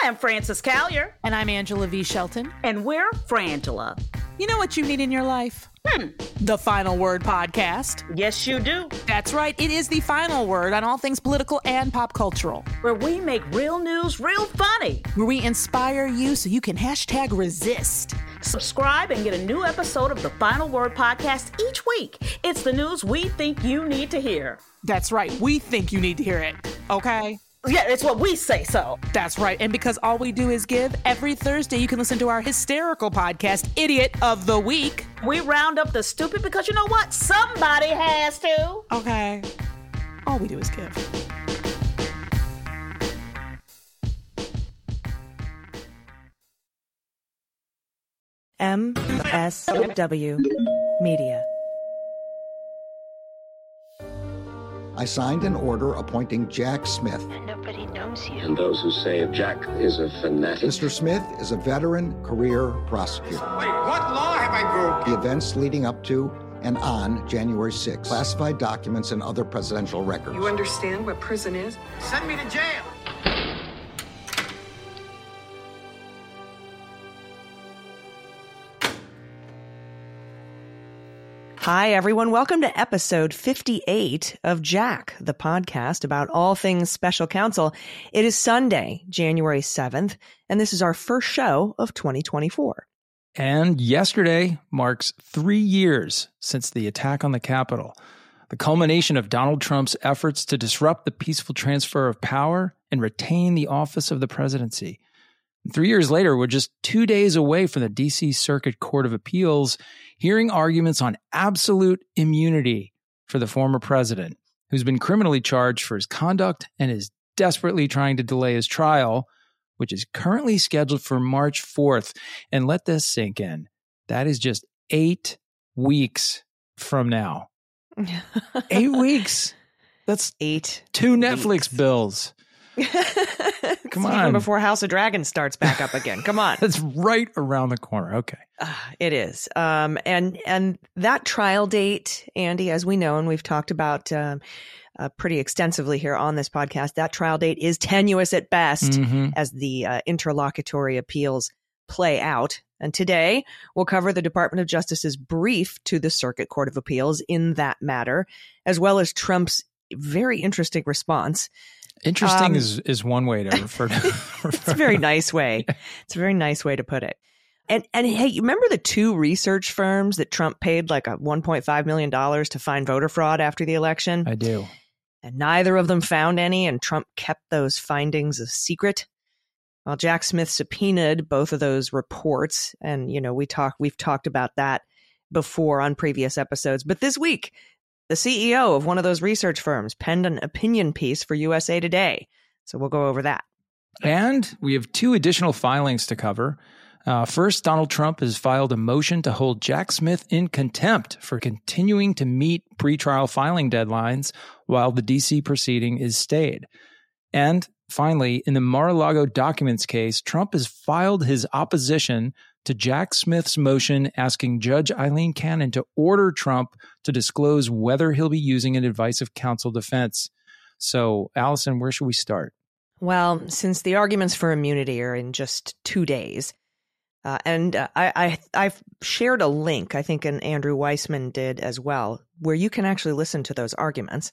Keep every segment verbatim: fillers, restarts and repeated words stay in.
I'm Frances Callier. And I'm Angela V. Shelton. And we're Frangela. You know what you need in your life? Hmm. The Final Word Podcast. Yes, you do. That's right. It is the final word on all things political and pop cultural. Where we make real news real funny. Where we inspire you so you can hashtag resist. Subscribe and get a new episode of the Final Word Podcast each week. It's the news we think you need to hear. That's right. We think you need to hear it. Okay? Yeah, it's what we say so. That's right. And because all we do is give, every Thursday you can listen to our hysterical podcast, Idiot of the Week. We round up the stupid because you know what? Somebody has to. Okay. All we do is give. M S W Media. I signed an order appointing Jack Smith. And nobody knows you. And those who say Jack is a fanatic. Mister Smith is a veteran career prosecutor. Wait, what law have I broken? The events leading up to and on January sixth, classified documents and other presidential records. You understand what prison is? Send me to jail. Hi, everyone. Welcome to episode fifty-eight of Jack, the podcast about all things special counsel. It is Sunday, January seventh, and this is our first show of twenty twenty-four. And yesterday marks three years since the attack on the Capitol, the culmination of Donald Trump's efforts to disrupt the peaceful transfer of power and retain the office of the presidency. And three years later, we're just two days away from the D C Circuit Court of Appeals hearing arguments on absolute immunity for the former president, who's been criminally charged for his conduct and is desperately trying to delay his trial, which is currently scheduled for March fourth. And let this sink in. That is just eight weeks from now. Eight weeks. That's eight. Two weeks. Netflix bills. Come on. Even before House of Dragons starts back up again. Come on. That's right around the corner. Okay. Uh, it is. Um, and and that trial date, Andy, as we know, and we've talked about um, uh, pretty extensively here on this podcast, that trial date is tenuous at best mm-hmm. as the uh, interlocutory appeals play out. And today we'll cover the Department of Justice's brief to the Circuit Court of Appeals in that matter, as well as Trump's very interesting response. Interesting um, is, is one way to refer to it. It's a very nice way. It's a very nice way to put it. And, and hey, you remember the two research firms that Trump paid like a one point five million dollars to find voter fraud after the election? I do. And neither of them found any, and Trump kept those findings a secret. Well, Jack Smith subpoenaed both of those reports. And, you know, we talk, we've talked about that before on previous episodes. But this week, the C E O of one of those research firms penned an opinion piece for U S A Today. So we'll go over that. And we have two additional filings to cover. Uh, first, Donald Trump has filed a motion to hold Jack Smith in contempt for continuing to meet pretrial filing deadlines while the D C proceeding is stayed. And finally, in the Mar-a-Lago documents case, Trump has filed his opposition to Jack Smith's motion asking Judge Eileen Cannon to order Trump to disclose whether he'll be using an advice of counsel defense. So, Allison, where should we start? Well, since the arguments for immunity are in just two days, uh, and uh, I, I, I've shared a link, I think, and Andrew Weissman did as well, where you can actually listen to those arguments.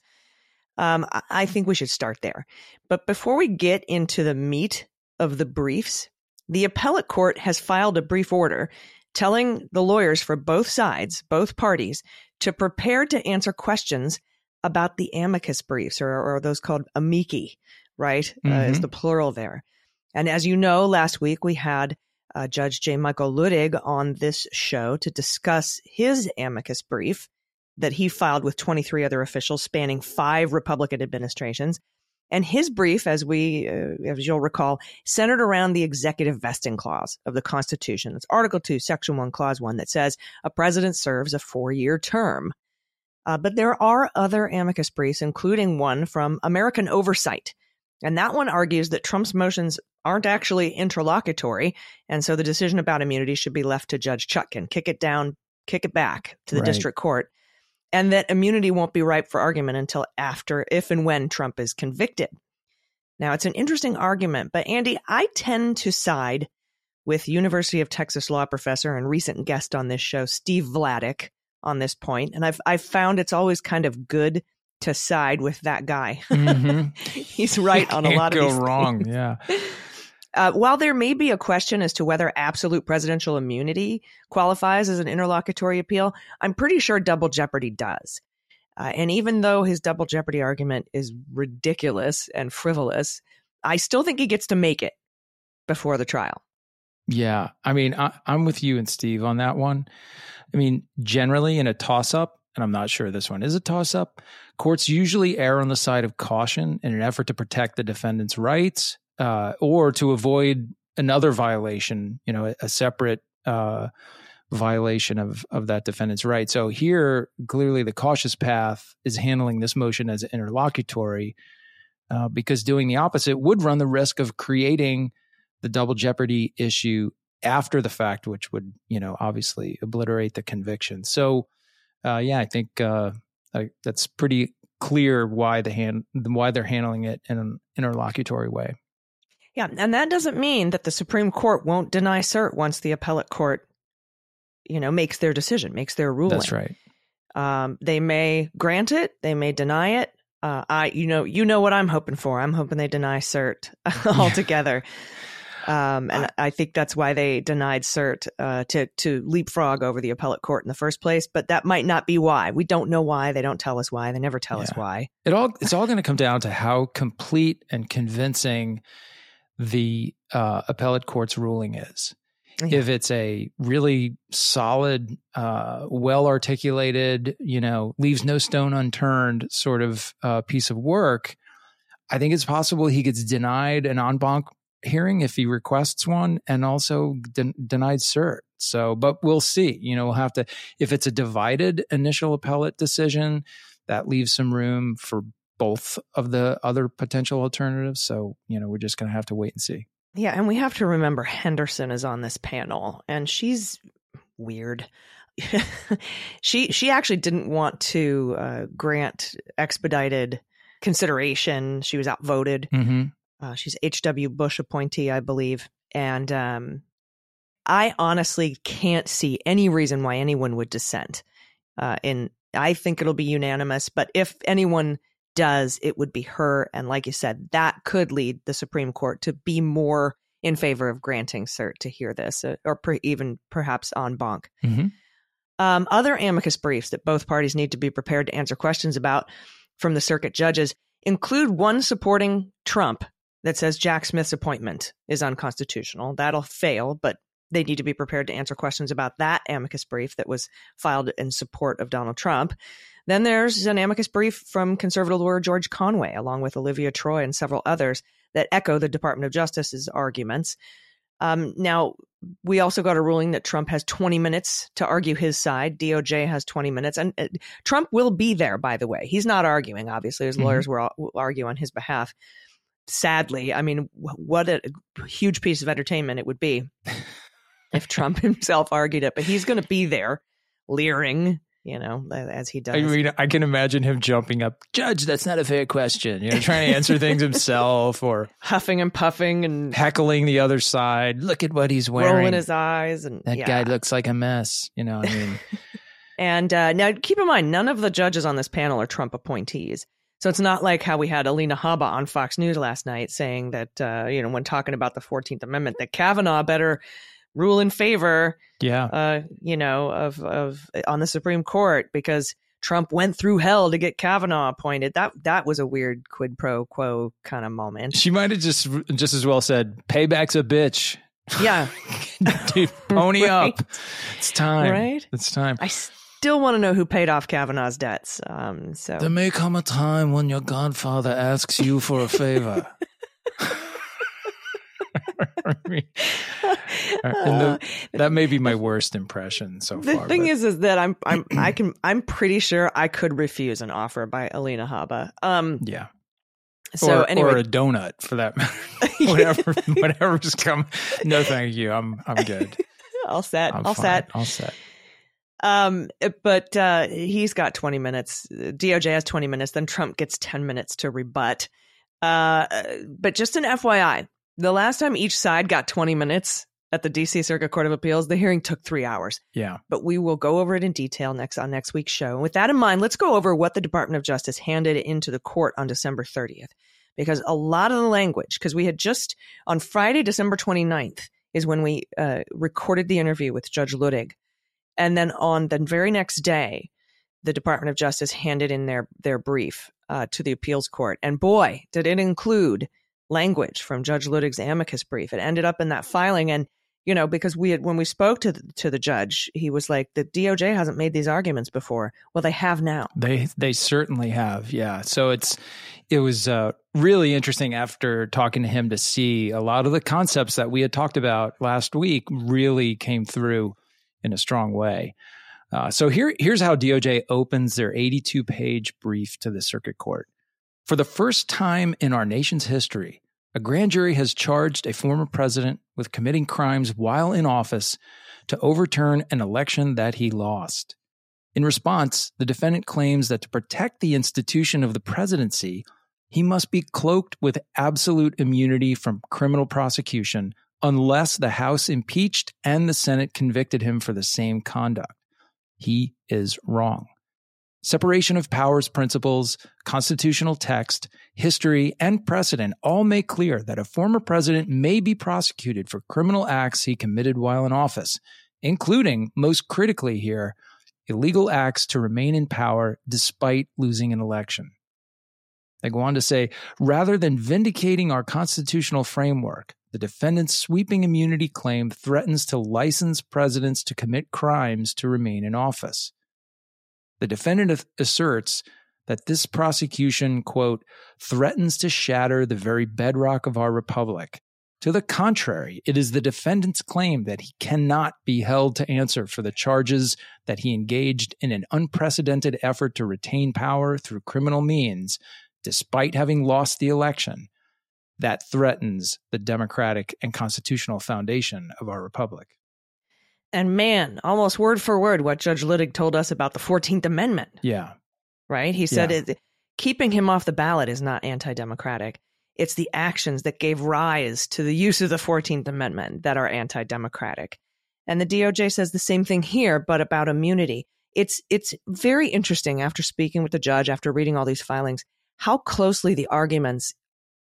Um, I, I think we should start there. But before we get into the meat of the briefs, the appellate court has filed a brief order telling the lawyers for both sides, both parties, to prepare to answer questions about the amicus briefs, or, or those called amici, right, mm-hmm. uh, is the plural there. And as you know, last week we had uh, Judge J. Michael Luttig on this show to discuss his amicus brief that he filed with twenty-three other officials spanning five Republican administrations. And his brief, as we, uh, as you'll recall, centered around the executive vesting clause of the Constitution. It's Article two, Section one, Clause one, that says a president serves a four-year term. Uh, but there are other amicus briefs, including one from American Oversight. And that one argues that Trump's motions aren't actually interlocutory, and so the decision about immunity should be left to Judge Chutkan. Kick it down, kick it back to the right. district court. And that immunity won't be ripe for argument until after, if and when Trump is convicted. Now, it's an interesting argument, but Andy, I tend to side with University of Texas law professor and recent guest on this show, Steve Vladeck, on this point. And I've I've found it's always kind of good to side with that guy. Mm-hmm. He's right on a lot of go these wrong. things. Yeah. Uh, while there may be a question as to whether absolute presidential immunity qualifies as an interlocutory appeal, I'm pretty sure double jeopardy does. Uh, and even though his double jeopardy argument is ridiculous and frivolous, I still think he gets to make it before the trial. Yeah. I mean, I, I'm with you and Steve on that one. I mean, generally in a toss-up, and I'm not sure this one is a toss-up, courts usually err on the side of caution in an effort to protect the defendant's rights uh, or to avoid another violation, you know, a, a separate uh violation of of that defendant's right. So here, clearly the cautious path is handling this motion as interlocutory uh, because doing the opposite would run the risk of creating the double jeopardy issue after the fact, which would, you know, obviously obliterate the conviction. So uh, yeah, I think uh, I, that's pretty clear why the hand why they're handling it in an interlocutory way. Yeah, and that doesn't mean that the Supreme Court won't deny cert once the appellate court, you know, makes their decision, makes their ruling. That's right. Um, they may grant it, they may deny it. Uh, I, you know, you know what I'm hoping for. I'm hoping they deny cert altogether. Um, and I, I think that's why they denied cert uh, to to leapfrog over the appellate court in the first place. But that might not be why. We don't know why. They don't tell us why. They never tell yeah. us why. It all it's all going to come down to how complete and convincing the uh, appellate court's ruling is. Yeah. If it's a really solid, uh, well-articulated, you know, leaves no stone unturned sort of uh, piece of work, I think it's possible he gets denied an en banc hearing if he requests one, and also de- denied cert. So, but we'll see. You know, we'll have to, if it's a divided initial appellate decision, that leaves some room for both of the other potential alternatives. So, you know, we're just going to have to wait and see. Yeah, and we have to remember Henderson is on this panel, and she's weird. she she actually didn't want to uh, grant expedited consideration. She was outvoted. Mm-hmm. Uh, she's H W Bush appointee, I believe. And um, I honestly can't see any reason why anyone would dissent. Uh, and I think it'll be unanimous. But if anyone does, it would be her. And like you said, that could lead the Supreme Court to be more in favor of granting cert to hear this, uh, or per, even perhaps en banc. Mm-hmm. Um, other amicus briefs that both parties need to be prepared to answer questions about from the circuit judges include one supporting Trump that says Jack Smith's appointment is unconstitutional. That'll fail, but they need to be prepared to answer questions about that amicus brief that was filed in support of Donald Trump. Then there's an amicus brief from conservative lawyer George Conway, along with Olivia Troy and several others, that echo the Department of Justice's arguments. Um, now, we also got a ruling that Trump has twenty minutes to argue his side. D O J has twenty minutes. And uh, Trump will be there, by the way. He's not arguing, obviously. His mm-hmm. lawyers will, will argue on his behalf. Sadly, I mean, what a huge piece of entertainment it would be if Trump himself argued it. But he's going to be there, leering, you know, as he does. I mean, I can imagine him jumping up, Judge, that's not a fair question. You know, trying to answer things himself, or huffing and puffing and heckling the other side. Look at what he's wearing. Rolling his eyes. And that yeah. guy looks like a mess. You know what I mean? And uh, now keep in mind, none of the judges on this panel are Trump appointees. So it's not like how we had Alina Habba on Fox News last night saying that, uh, you know, when talking about the fourteenth Amendment, that Kavanaugh better rule in favor, yeah, uh, you know, of of on the Supreme Court because Trump went through hell to get Kavanaugh appointed. That that was a weird quid pro quo kind of moment. She might have just just as well said, "Payback's a bitch." Yeah, dude, pony right? up. It's time. Right? It's time. I still want to know who paid off Kavanaugh's debts. Um, so there may come a time when your godfather asks you for a favor. I mean, the, that may be my worst impression so the far. The thing but. is, is that I'm I'm I can I'm pretty sure I could refuse an offer by Alina Habba. Um, yeah. So or, anyway, or a donut for that matter. whatever, whatever's come. No, thank you. I'm I'm good. All set. I'm all fine. set. All set. Um, but uh, he's got twenty minutes. D O J has twenty minutes. Then Trump gets ten minutes to rebut. Uh, but just an F Y I, the last time each side got twenty minutes at the D C Circuit Court of Appeals, the hearing took three hours. Yeah. But we will go over it in detail next on next week's show. And with that in mind, let's go over what the Department of Justice handed into the court on December thirtieth. Because a lot of the language, because we had just, on Friday, December twenty-ninth, is when we uh, recorded the interview with Judge Luttig. And then on the very next day, the Department of Justice handed in their, their brief uh, to the appeals court. And boy, did it include language from Judge Luttig's amicus brief. It ended up in that filing. And, you know, because we had, when we spoke to the, to the judge, he was like, the D O J hasn't made these arguments before. Well, they have now. They they certainly have. Yeah. So it's it was uh, really interesting after talking to him to see a lot of the concepts that we had talked about last week really came through in a strong way. Uh, so here here's how D O J opens their eighty-two page brief to the circuit court. For the first time in our nation's history, a grand jury has charged a former president with committing crimes while in office to overturn an election that he lost. In response, the defendant claims that to protect the institution of the presidency, he must be cloaked with absolute immunity from criminal prosecution unless the House impeached and the Senate convicted him for the same conduct. He is wrong. Separation of powers principles, constitutional text, history, and precedent all make clear that a former president may be prosecuted for criminal acts he committed while in office, including, most critically here, illegal acts to remain in power despite losing an election. They go on to say, rather than vindicating our constitutional framework, the defendant's sweeping immunity claim threatens to license presidents to commit crimes to remain in office. The defendant asserts that this prosecution, quote, threatens to shatter the very bedrock of our republic. To the contrary, it is the defendant's claim that he cannot be held to answer for the charges that he engaged in an unprecedented effort to retain power through criminal means, despite having lost the election, that threatens the democratic and constitutional foundation of our republic. And man, almost word for word what Judge Luttig told us about the fourteenth Amendment. Yeah. Right? He said Yeah. it, keeping him off the ballot is not anti-democratic. It's the actions that gave rise to the use of the fourteenth Amendment that are anti-democratic. And the D O J says the same thing here, but about immunity. It's it's very interesting after speaking with the judge, after reading all these filings, how closely the arguments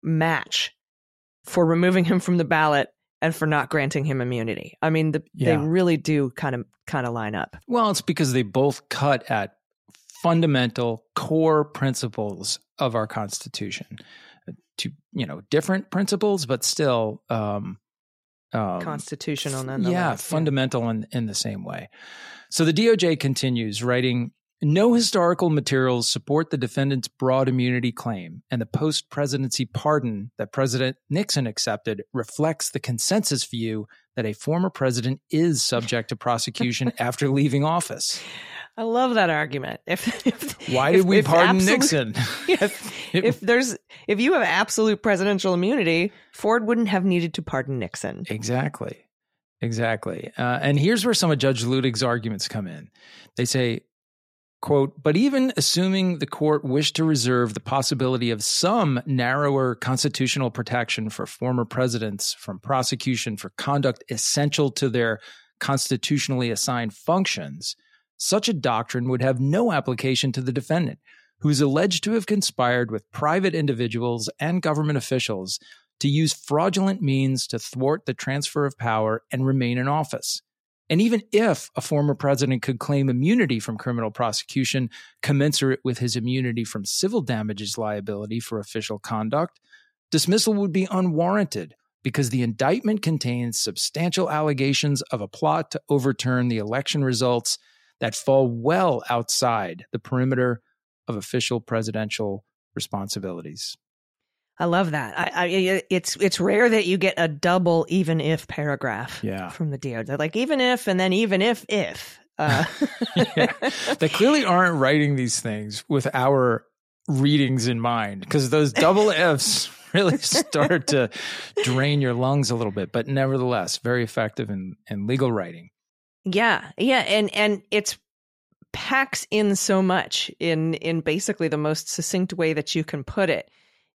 match for removing him from the ballot and for not granting him immunity. I mean, the, Yeah. they really do kind of kind of line up. Well, it's because they both cut at fundamental core principles of our Constitution. To, you know, different principles, but still um, um, Constitutional nonetheless. Yeah, fundamental in, in the same way. So the D O J continues writing, no historical materials support the defendant's broad immunity claim, and the post-presidency pardon that President Nixon accepted reflects the consensus view that a former president is subject to prosecution after leaving office. I love that argument. If, if Why did if, we if pardon absolute, Nixon? If, if there's if you have absolute presidential immunity, Ford wouldn't have needed to pardon Nixon. Exactly. Exactly. Uh, and here's where some of Judge Luttig's arguments come in. They say, quote, but even assuming the court wished to reserve the possibility of some narrower constitutional protection for former presidents from prosecution for conduct essential to their constitutionally assigned functions, such a doctrine would have no application to the defendant, who is alleged to have conspired with private individuals and government officials to use fraudulent means to thwart the transfer of power and remain in office. And even if a former president could claim immunity from criminal prosecution commensurate with his immunity from civil damages liability for official conduct, dismissal would be unwarranted because the indictment contains substantial allegations of a plot to overturn the election results that fall well outside the perimeter of official presidential responsibilities. I love that. I, I, it's it's rare that you get a double even if paragraph Yeah. from the D O J. Like even if and then even if if. Uh. Yeah. They clearly aren't writing these things with our readings in mind, because those double ifs really start to drain your lungs a little bit. But nevertheless, very effective in, in legal writing. Yeah, yeah, and and it's packs in so much in in basically the most succinct way that you can put it.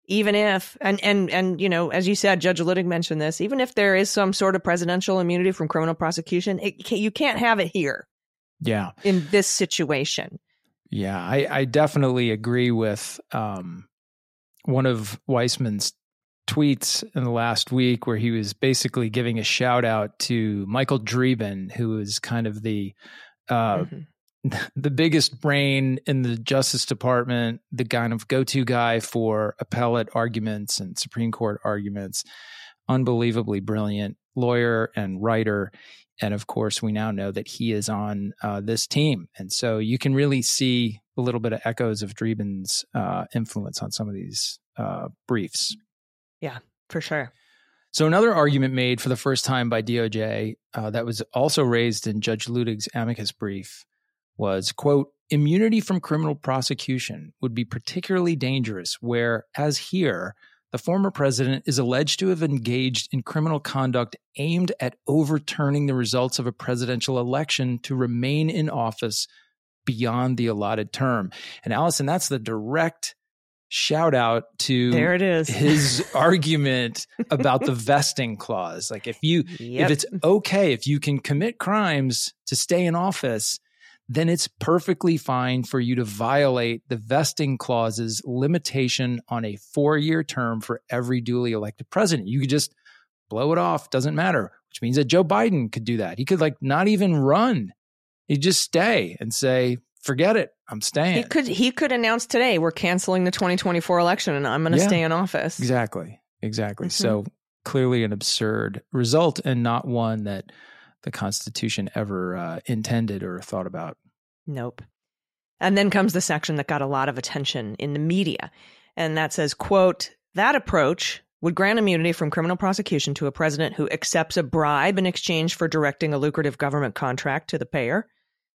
even if, and, and, and, you know, as you said, Judge Luttig mentioned this, even if there is some sort of presidential immunity from criminal prosecution, it, you can't have it here. Yeah. In this situation. Yeah, I, I definitely agree with um, one of Weissman's tweets in the last week where he was basically giving a shout out to Michael Dreeben, who is kind of the uh, mm-hmm. the biggest brain in the Justice Department, the kind of go-to guy for appellate arguments and Supreme Court arguments. Unbelievably brilliant lawyer and writer. And of course, we now know that he is on uh, this team. And so you can really see a little bit of echoes of Dreeben's uh, influence on some of these uh, briefs. Yeah, for sure. So another argument made for the first time by D O J uh, that was also raised in Judge Luttig's amicus brief was, quote, immunity from criminal prosecution would be particularly dangerous where, as here, the former president is alleged to have engaged in criminal conduct aimed at overturning the results of a presidential election to remain in office beyond the allotted term. And Allison, that's the direct shout out to there it is. his argument about the vesting clause. Like if you, yep. if it's okay, if you can commit crimes to stay in office, then it's perfectly fine for you to violate the vesting clause's limitation on a four-year term for every duly elected president. You could just blow it off. Doesn't matter, which means that Joe Biden could do that. He could like not even run. He'd just stay and say, forget it. I'm staying. He could he could announce today we're canceling the twenty twenty-four election and I'm going to yeah, stay in office. Exactly. Exactly. Mm-hmm. So clearly an absurd result and not one that the Constitution ever uh, intended or thought about. Nope. And then comes the section that got a lot of attention in the media. And that says, quote, that approach would grant immunity from criminal prosecution to a president who accepts a bribe in exchange for directing a lucrative government contract to the payer.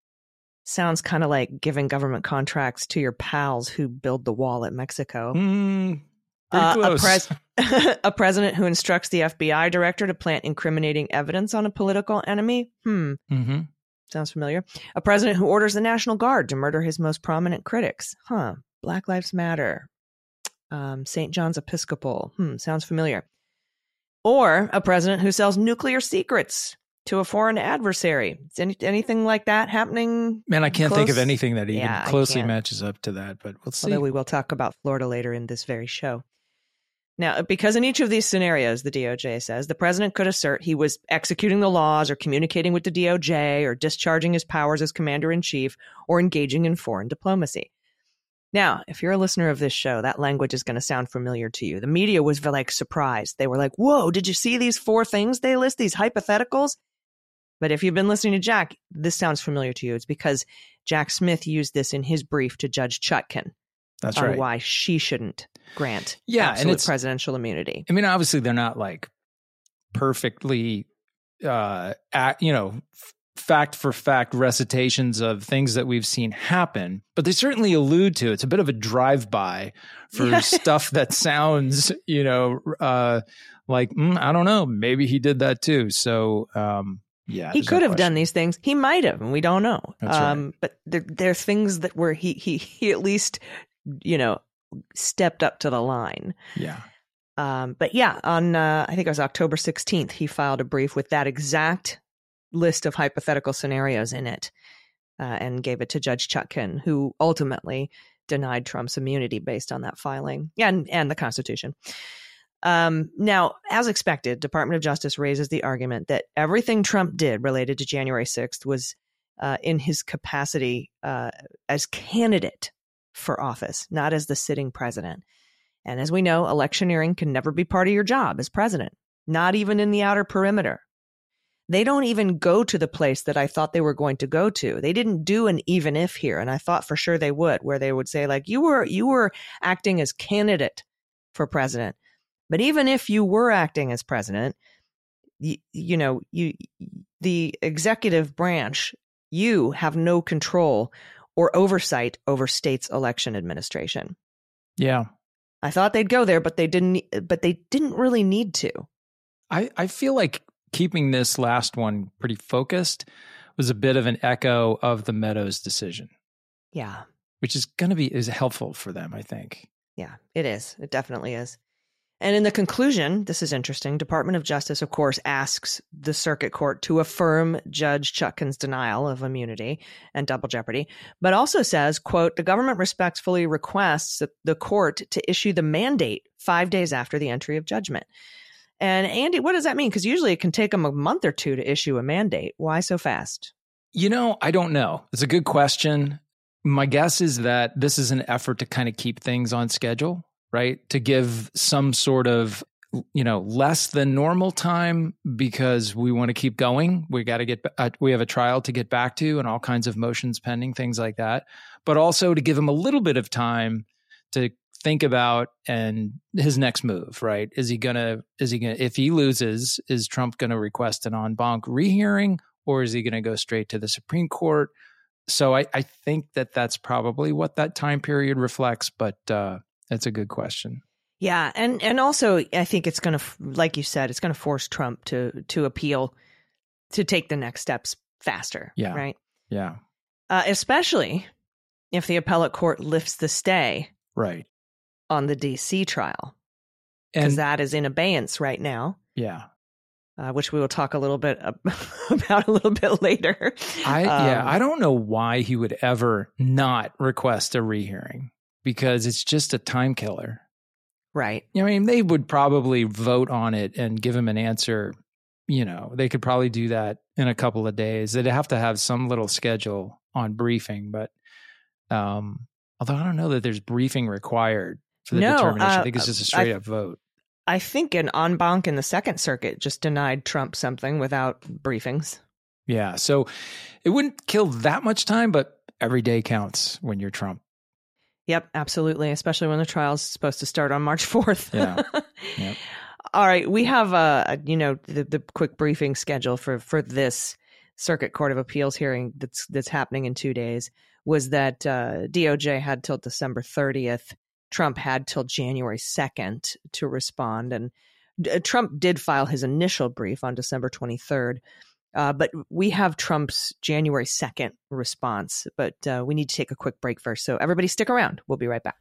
Sounds kind of like giving government contracts to your pals who build the wall at Mexico. Mm, uh, pretty a, close. pres- a president who instructs the F B I director to plant incriminating evidence on a political enemy. Hmm. Mm-hmm. Sounds familiar. A president who orders the National Guard to murder his most prominent critics. Huh. Black Lives Matter. Um, Saint John's Episcopal. Hmm. Sounds familiar. Or a president who sells nuclear secrets to a foreign adversary. Is any, anything like that happening? Man, I can't close? think of anything that even yeah, closely matches up to that, but we'll see. Although we will talk about Florida later in this very show. Now, because in each of these scenarios, the D O J says, the president could assert he was executing the laws or communicating with the D O J or discharging his powers as commander-in-chief or engaging in foreign diplomacy. Now, if you're a listener of this show, that language is going to sound familiar to you. The media was like surprised. They were like, whoa, did you see these four things they list, these hypotheticals? But if you've been listening to Jack, this sounds familiar to you. It's because Jack Smith used this in his brief to Judge Chutkan. That's on right. Why she shouldn't grant yeah, absolute and it's, presidential immunity. I mean, obviously, they're not like perfectly, uh, at, you know, fact for fact recitations of things that we've seen happen, but they certainly allude to it's a bit of a drive by for yeah. stuff that sounds, you know, uh, like mm, I don't know, maybe he did that too. So. Um, Yeah, he could no have done these things. He might have, and we don't know. That's um, right. But there, there are things that where he he he at least, you know, stepped up to the line. Yeah. Um, but yeah, on uh, I think it was October sixteenth, he filed a brief with that exact list of hypothetical scenarios in it, uh, and gave it to Judge Chutkan, who ultimately denied Trump's immunity based on that filing and and the Constitution. Um, now, as expected, Department of Justice raises the argument that everything Trump did related to January sixth was uh, in his capacity uh, as candidate for office, not as the sitting president. And as we know, electioneering can never be part of your job as president, not even in the outer perimeter. They don't even go to the place that I thought they were going to go to. They didn't do an even if here, and I thought for sure they would, where they would say, like, you were you were acting as candidate for president. But even if you were acting as president, you, you know, you the executive branch, you have no control or oversight over states' election administration. Yeah. I thought they'd go there, but they didn't. But they didn't really need to. I, I feel like keeping this last one pretty focused was a bit of an echo of the Meadows decision. Yeah. Which is going to be is helpful for them, I think. Yeah, it is. It definitely is. And in the conclusion, this is interesting. Department of Justice, of course, asks the circuit court to affirm Judge Chutkan's denial of immunity and double jeopardy, but also says, quote, the government respectfully requests that the court to issue the mandate five days after the entry of judgment. And Andy, what does that mean? Because usually it can take them a month or two to issue a mandate. Why so fast? You know, I don't know. It's a good question. My guess is that this is an effort to kind of keep things on schedule, right? To give some sort of, you know, less than normal time because we want to keep going. We got to get, uh, we have a trial to get back to and all kinds of motions pending, things like that. But also to give him a little bit of time to think about and his next move, right? Is he going to, is he going to, if he loses, is Trump going to request an en banc rehearing or is he going to go straight to the Supreme Court? So I, I think that that's probably what that time period reflects, but uh, that's a good question. Yeah, and and also I think it's going to, like you said, it's going to force Trump to to appeal, to take the next steps faster. Yeah. Right. Yeah. Uh, especially if the appellate court lifts the stay. Right. On the D C trial, because that is in abeyance right now. Yeah. Uh, which we will talk a little bit about a little bit later. I um, yeah, I don't know why he would ever not request a rehearing because it's just a time killer. Right. I mean, they would probably vote on it and give him an answer. You know, they could probably do that in a couple of days. They'd have to have some little schedule on briefing, but um, although I don't know that there's briefing required for the no, determination. Uh, I think it's just a straight I, up vote. I think an en banc in the Second Circuit just denied Trump something without briefings. Yeah, so it wouldn't kill that much time, but every day counts when you're Trump. Yep, absolutely, especially when the trial's supposed to start on March fourth. Yeah. Yep. All right, we have uh, you know the, the quick briefing schedule for for this Circuit Court of Appeals hearing that's that's happening in two days. Was that uh, D O J had till December thirtieth. Trump had till January second to respond. And uh, Trump did file his initial brief on December twenty-third. Uh, but we have Trump's January second response. But uh, we need to take a quick break first. So everybody stick around. We'll be right back.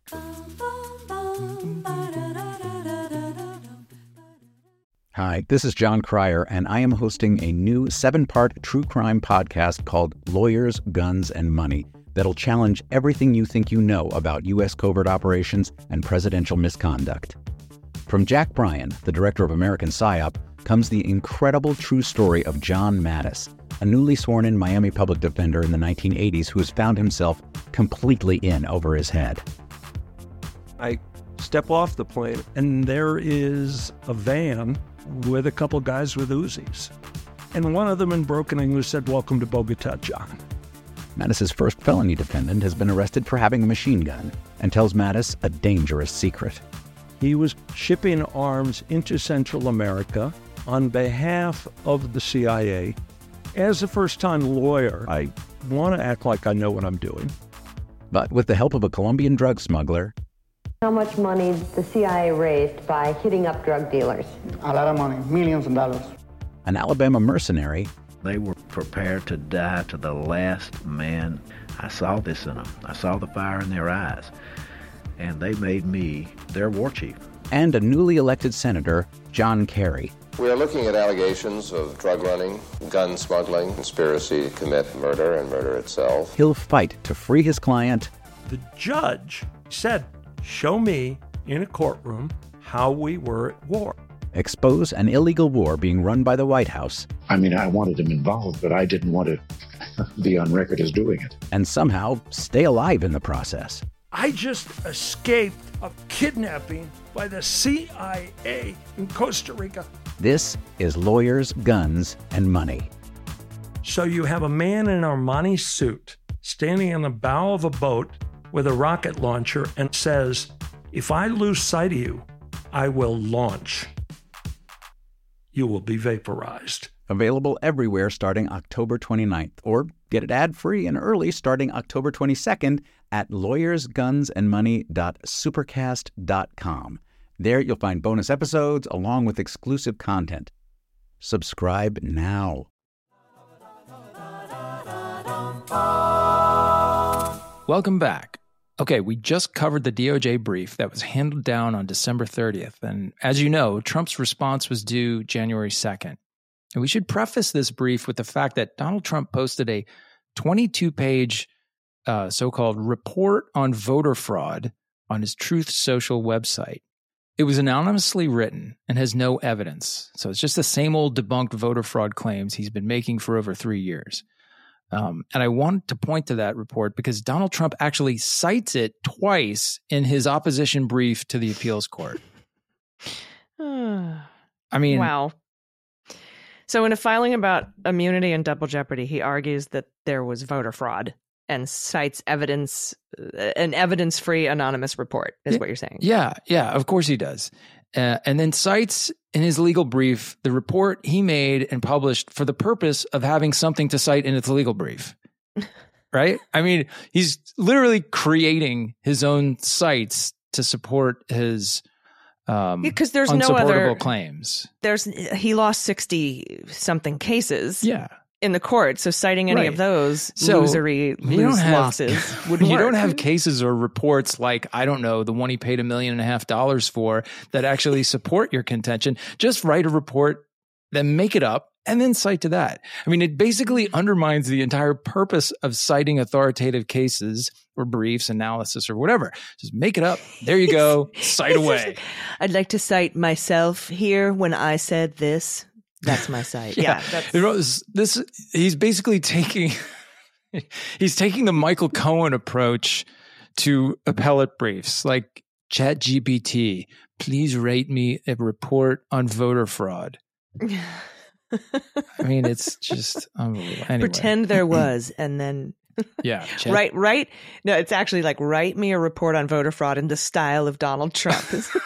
Hi, this is John Cryer, and I am hosting a new seven-part true crime podcast called Lawyers, Guns, and Money that'll challenge everything you think you know about U S covert operations and presidential misconduct. From Jack Bryan, the director of American PSYOP, comes the incredible true story of John Mattis, a newly sworn-in Miami public defender in the nineteen eighties who has found himself completely in over his head. I step off the plane, and there is a van with a couple guys with Uzis. And one of them in broken English said, "Welcome to Bogota, John." Mattis's first felony defendant has been arrested for having a machine gun and tells Mattis a dangerous secret. He was shipping arms into Central America on behalf of the C I A. As a first-time lawyer, I want to act like I know what I'm doing. But with the help of a Colombian drug smuggler... How much money the C I A raised by hitting up drug dealers? A lot of money, millions of dollars. An Alabama mercenary... They were prepared to die to the last man. I saw this in them. I saw the fire in their eyes. And they made me their war chief. And a newly elected senator, John Kerry. We are looking at allegations of drug running, gun smuggling, conspiracy to commit murder and murder itself. He'll fight to free his client. The judge said, "Show me in a courtroom how we were at war." Expose an illegal war being run by the White House. I mean, I wanted him involved, but I didn't want to be on record as doing it. And somehow stay alive in the process. I just escaped a kidnapping by the C I A in Costa Rica. This is Lawyers, Guns, and Money. So you have a man in an Armani suit standing on the bow of a boat with a rocket launcher and says, "If I lose sight of you, I will launch. You will be vaporized." Available everywhere starting October twenty-ninth, or get it ad-free and early starting October twenty-second at lawyers guns and money dot supercast dot com. There you'll find bonus episodes along with exclusive content. Subscribe now. Welcome back. Okay, we just covered the D O J brief that was handed down on December thirtieth. And as you know, Trump's response was due January second. And we should preface this brief with the fact that Donald Trump posted a twenty-two page uh, so-called report on voter fraud on his Truth Social website. It was anonymously written and has no evidence. So it's just the same old debunked voter fraud claims he's been making for over three years. Um, and I want to point to that report because Donald Trump actually cites it twice in his opposition brief to the appeals court. I mean, wow. So in a filing about immunity and double jeopardy, he argues that there was voter fraud and cites evidence, an evidence-free anonymous report, is what you're saying. Yeah, yeah, of course he does. Uh, and then cites in his legal brief the report he made and published for the purpose of having something to cite in its legal brief. Right? I mean, he's literally creating his own cites to support his um, because there's no other claims. There's he lost sixty something cases. Yeah. In the court, so citing any right. of those so losery lose have, losses would you work. don't have cases or reports like, I don't know, the one he paid a million and a half dollars for that actually support your contention. Just write a report, then make it up, and then cite to that. I mean, it basically undermines the entire purpose of citing authoritative cases or briefs, analysis, or whatever. Just make it up. There you go. Cite away. I'd like to cite myself here when I said this. That's my site. Yeah. yeah that's... This, he's basically taking, he's taking the Michael Cohen approach to appellate briefs, like ChatGPT, please rate me a report on voter fraud. I mean, it's just unbelievable. Anyway. Pretend there was, and then yeah, Chat- right, right. No, it's actually like write me a report on voter fraud in the style of Donald Trump.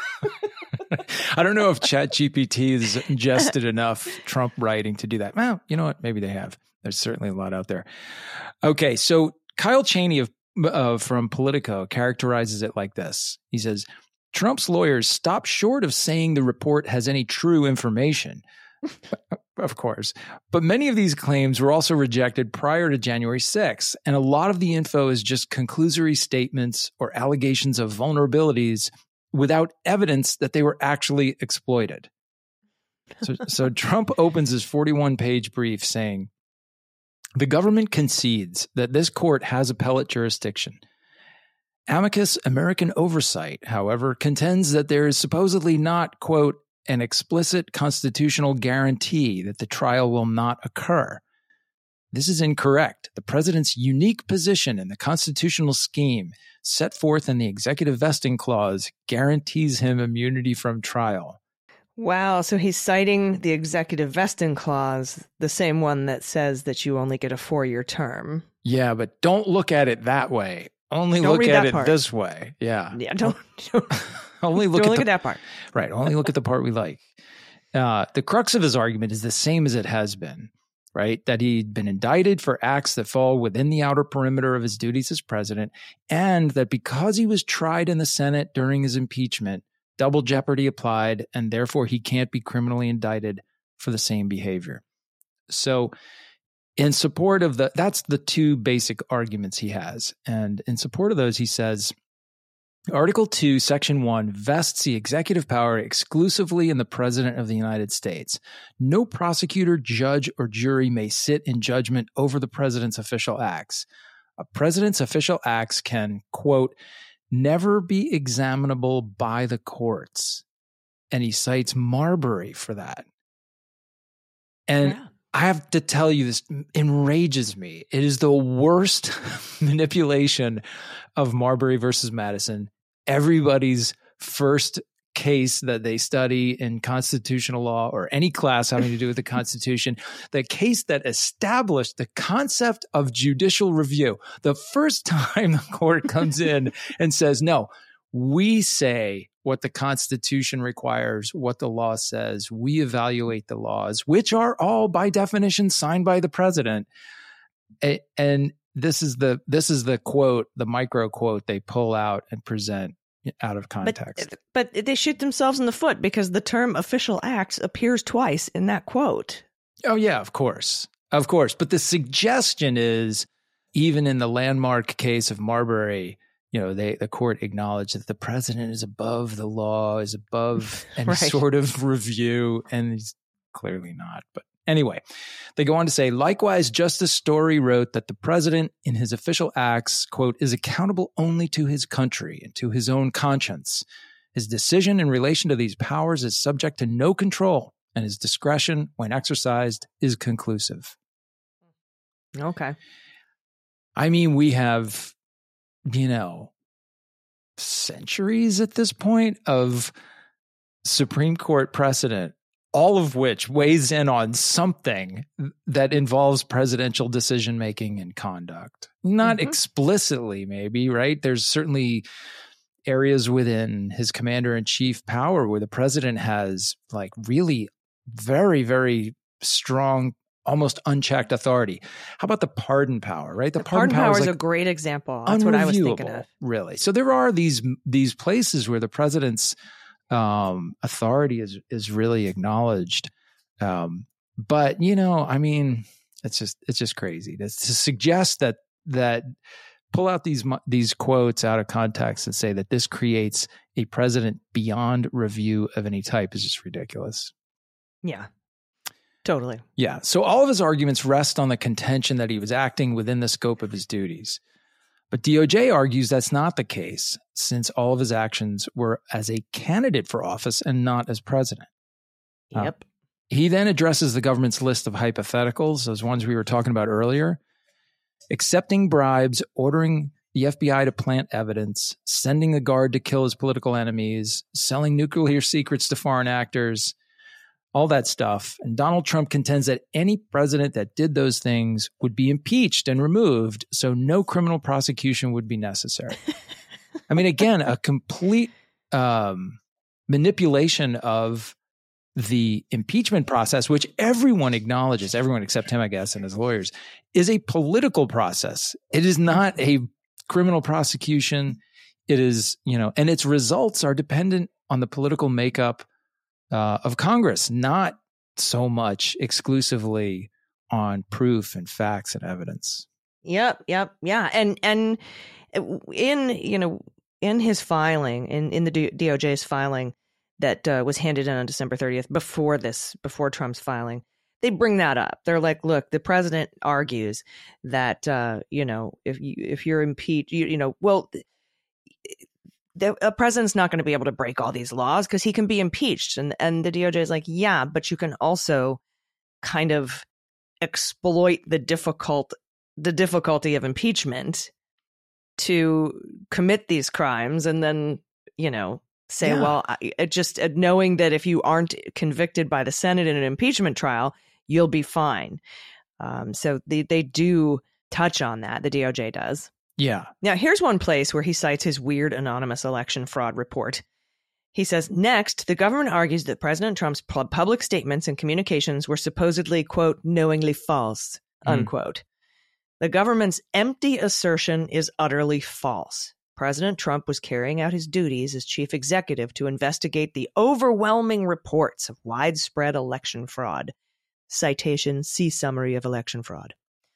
I don't know if ChatGPT has ingested enough Trump writing to do that. Well, you know what? Maybe they have. There's certainly a lot out there. Okay, so Kyle Cheney of uh, from Politico characterizes it like this. He says, Trump's lawyers stopped short of saying the report has any true information. Of course. But many of these claims were also rejected prior to January sixth. And a lot of the info is just conclusory statements or allegations of vulnerabilities without evidence that they were actually exploited. So, so Trump opens his forty-one page brief saying, the government concedes that this court has appellate jurisdiction. Amicus American Oversight, however, contends that there is supposedly not, quote, an explicit constitutional guarantee that the trial will not occur. This is incorrect. The president's unique position in the constitutional scheme set forth in the executive vesting clause guarantees him immunity from trial. Wow. So he's citing the executive vesting clause, the same one that says that you only get a four-year term. Yeah, but don't look at it that way. Only don't look at it part. this way. Yeah. Yeah. Don't, don't only look, don't at, look the, at that part. Right. Only look at the part we like. Uh, the crux of his argument is the same as it has been. Right? That he'd been indicted for acts that fall within the outer perimeter of his duties as president, and that because he was tried in the Senate during his impeachment, double jeopardy applied, and therefore he can't be criminally indicted for the same behavior. So in support of the, that's the two basic arguments he has. And in support of those, he says, Article two, Section one vests the executive power exclusively in the President of the United States. No prosecutor, judge, or jury may sit in judgment over the President's official acts. A President's official acts can, quote, never be examinable by the courts. And he cites Marbury for that. And yeah. I have to tell you, this enrages me. It is the worst manipulation of Marbury versus Madison. Everybody's first case that they study in constitutional law or any class having to do with the Constitution, the case that established the concept of judicial review. The first time the court comes in and says, no, we say what the Constitution requires, what the law says. We evaluate the laws, which are all by definition signed by the president. And this is the this is the quote, the micro quote they pull out and present out of context. But, but they shoot themselves in the foot because the term official acts appears twice in that quote. Oh, yeah, of course. Of course. But the suggestion is, even in the landmark case of Marbury, you know, they the court acknowledged that the president is above the law, is above any Right. sort of review, and he's clearly not. But anyway, they go on to say, likewise, Justice Story wrote that the president in his official acts, quote, is accountable only to his country and to his own conscience. His decision in relation to these powers is subject to no control, and his discretion, when exercised, is conclusive. Okay. I mean, we have, you know, centuries at this point of Supreme Court precedent, all of which weighs in on something that involves presidential decision-making and conduct. Not mm-hmm. explicitly, maybe, right? There's certainly areas within his commander-in-chief power where the president has like really very, very strong, almost unchecked authority. How about the pardon power, right? The, the pardon, pardon power is like a great example. That's what I was thinking of. Really. So there are these these places where the president's um, authority is is really acknowledged. Um, but, you know, I mean, it's just it's just crazy to, to suggest that that pull out these these quotes out of context and say that this creates a president beyond review of any type is just ridiculous. Yeah. Totally. Yeah. So all of his arguments rest on the contention that he was acting within the scope of his duties. But D O J argues that's not the case, since all of his actions were as a candidate for office and not as president. Yep. Uh, he then addresses the government's list of hypotheticals, those ones we were talking about earlier: accepting bribes, ordering the F B I to plant evidence, sending the Guard to kill his political enemies, selling nuclear secrets to foreign actors, all that stuff. And Donald Trump contends that any president that did those things would be impeached and removed, so no criminal prosecution would be necessary. I mean, again, a complete um, manipulation of the impeachment process, which everyone acknowledges, everyone except him, I guess, and his lawyers, is a political process. It is not a criminal prosecution. It is, you know, and its results are dependent on the political makeup Uh, of Congress, not so much exclusively on proof and facts and evidence. Yep, yep, yeah, and and in you know in his filing, in in the D O J's filing that uh, was handed in on December thirtieth, before this, before Trump's filing, they bring that up. They're like, look, the president argues that uh, you know if you if you're impeached, you, you know, well. The a president's not going to be able to break all these laws because he can be impeached. And, and the D O J is like, yeah, but you can also kind of exploit the difficult, the difficulty of impeachment to commit these crimes. And then, you know, say, yeah. well, I, it just uh, knowing that if you aren't convicted by the Senate in an impeachment trial, you'll be fine. Um, so they, they do touch on that. The D O J does. Yeah. Now, here's one place where he cites his weird anonymous election fraud report. He says, next, the government argues that President Trump's public statements and communications were supposedly, quote, knowingly false, unquote. Mm. The government's empty assertion is utterly false. President Trump was carrying out his duties as chief executive to investigate the overwhelming reports of widespread election fraud. Citation, see summary of election fraud.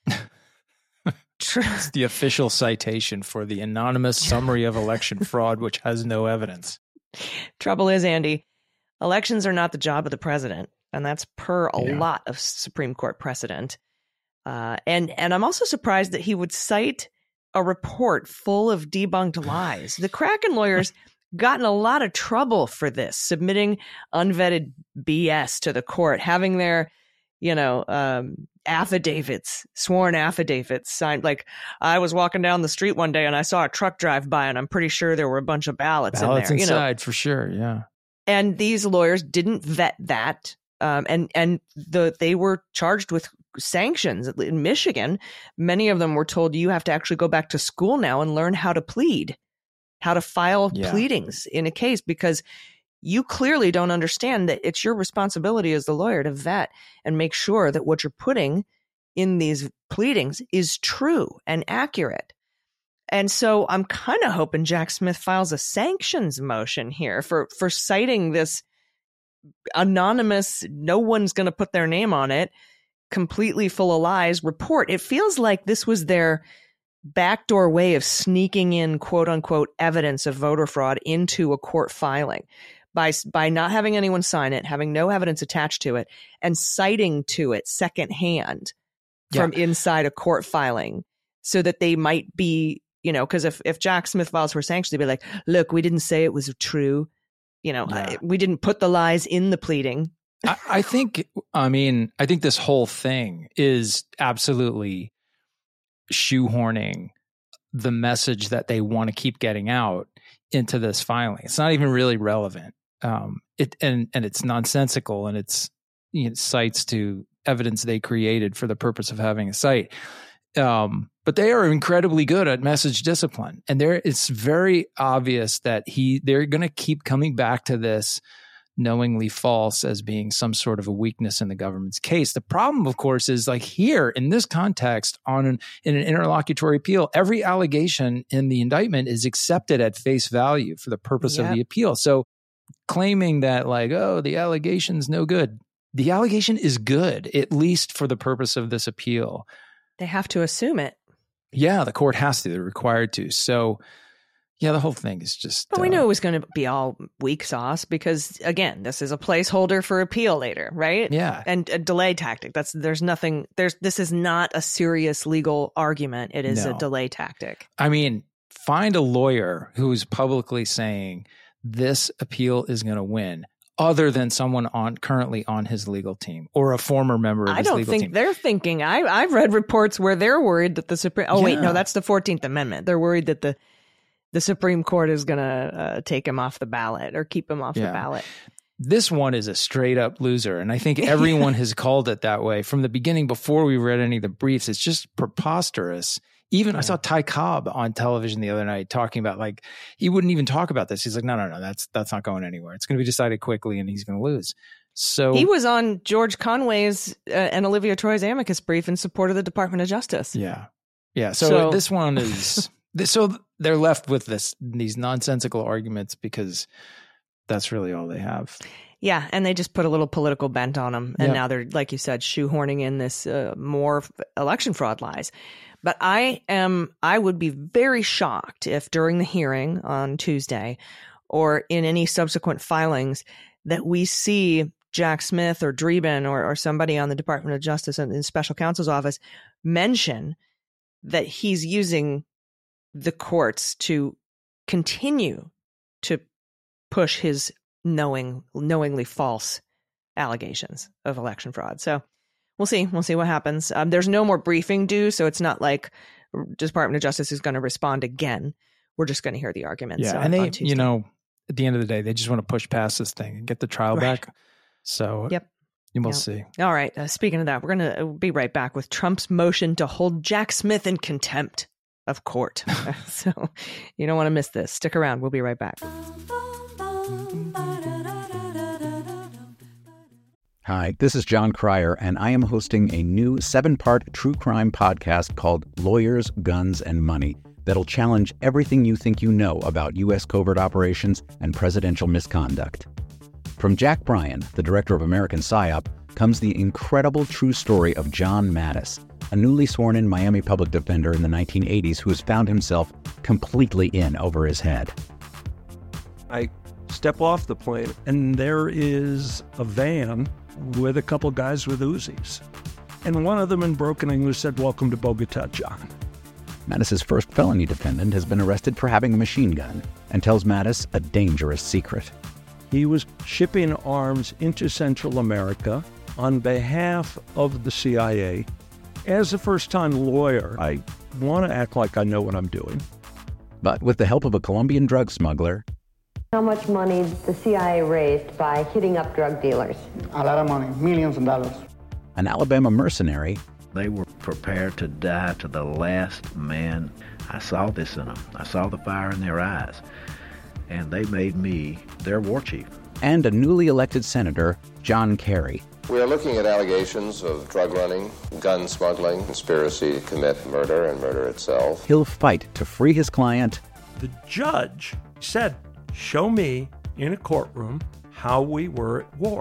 It's the official citation for the anonymous summary of election fraud, which has no evidence. Trouble is, Andy, elections are not the job of the president, and that's per a Yeah. lot of Supreme Court precedent. Uh, and and I'm also surprised that he would cite a report full of debunked lies. The Kraken lawyers got in a lot of trouble for this, submitting unvetted B S to the court, having their, you know, um, affidavits, sworn affidavits signed. Like, I was walking down the street one day and I saw a truck drive by, and I'm pretty sure there were a bunch of ballots, Ballots in there. inside, you know? for sure, yeah. And these lawyers didn't vet that. Um, and and the they were charged with sanctions in Michigan. Many of them were told, you have to actually go back to school now and learn how to plead, how to file Yeah. pleadings in a case, because you clearly don't understand that it's your responsibility as the lawyer to vet and make sure that what you're putting in these pleadings is true and accurate. And so I'm kind of hoping Jack Smith files a sanctions motion here for, for citing this anonymous, no one's going to put their name on it, completely full of lies report. It feels like this was their backdoor way of sneaking in quote unquote evidence of voter fraud into a court filing by by not having anyone sign it, having no evidence attached to it, and citing to it secondhand yeah. from inside a court filing so that they might be, you know, because if, if Jack Smith files were sanctioned, they'd be like, look, we didn't say it was true. You know, yeah. I, we didn't put the lies in the pleading. I, I think, I mean, I think this whole thing is absolutely shoehorning the message that they want to keep getting out into this filing. It's not even really relevant. Um, it and and it's nonsensical, and it's, you know, cites to evidence they created for the purpose of having a site. Um, but they are incredibly good at message discipline, and there it's very obvious that he they're going to keep coming back to this knowingly false as being some sort of a weakness in the government's case. The problem, of course, is like here in this context on an, in an interlocutory appeal, every allegation in the indictment is accepted at face value for the purpose yep. of the appeal. So claiming that like, oh, the allegation's no good. The allegation is good, at least for the purpose of this appeal. They have to assume it. Yeah, the court has to. They're required to. So yeah, the whole thing is just... But we uh, knew it was going to be all weak sauce because, again, this is a placeholder for appeal later, right? Yeah. And a delay tactic. That's There's nothing... There's This is not a serious legal argument. It is no. a delay tactic. I mean, find a lawyer who's publicly saying this appeal is going to win, other than someone on currently on his legal team or a former member of I his don't legal think team. they're thinking... I, I've read reports where they're worried that the Supreme... Oh, yeah. wait, no, that's the fourteenth Amendment. They're worried that the... the Supreme Court is going to uh, take him off the ballot or keep him off yeah. the ballot. This one is a straight up loser. And I think everyone has called it that way from the beginning before we read any of the briefs. It's just preposterous. Even yeah. I saw Ty Cobb on television the other night talking about like, he wouldn't even talk about this. He's like, no, no, no, that's, that's not going anywhere. It's going to be decided quickly and he's going to lose. So he was on George Conway's uh, and Olivia Troy's amicus brief in support of the Department of Justice. Yeah. Yeah. So, so this one is... So they're left with this these nonsensical arguments because that's really all they have. Yeah, and they just put a little political bent on them. And yeah. now they're, like you said, shoehorning in this uh, more election fraud lies. But I am, I would be very shocked if during the hearing on Tuesday or in any subsequent filings that we see Jack Smith or Dreeben or, or somebody on the Department of Justice and the Special Counsel's office mention that he's using the courts to continue to push his knowing, knowingly false allegations of election fraud. So we'll see. We'll see what happens. Um, there's no more briefing due, so it's not like Department of Justice is going to respond again. We're just going to hear the arguments. Yeah, uh, and they, on Tuesday. you know, at the end of the day, they just want to push past this thing and get the trial Right. back. So yep. we'll yep. see. All right. Uh, speaking of that, we're going to be right back with Trump's motion to hold Jack Smith in contempt of court. So you don't want to miss this. Stick around. We'll be right back. Hi, this is John Cryer, and I am hosting a new seven-part true crime podcast called Lawyers, Guns, and Money that'll challenge everything you think you know about U S covert operations and presidential misconduct. From Jack Bryan, the director of American PSYOP, comes the incredible true story of John Mattis, a newly sworn-in Miami public defender in the nineteen eighties who has found himself completely in over his head. I step off the plane, and there is a van with a couple guys with Uzis. And one of them in broken English said, "Welcome to Bogota, John." Mattis's first felony defendant has been arrested for having a machine gun and tells Mattis a dangerous secret. He was shipping arms into Central America on behalf of the C I A. As a first-time lawyer, I want to act like I know what I'm doing. But with the help of a Colombian drug smuggler... How much money the C I A raised by hitting up drug dealers? A lot of money, millions of dollars. An Alabama mercenary... They were prepared to die to the last man. I saw this in them. I saw the fire in their eyes. And they made me their war chief. And a newly elected senator, John Kerry. We are looking at allegations of drug running, gun smuggling, conspiracy to commit murder and murder itself. He'll fight to free his client. The judge said, "Show me in a courtroom how we were at war."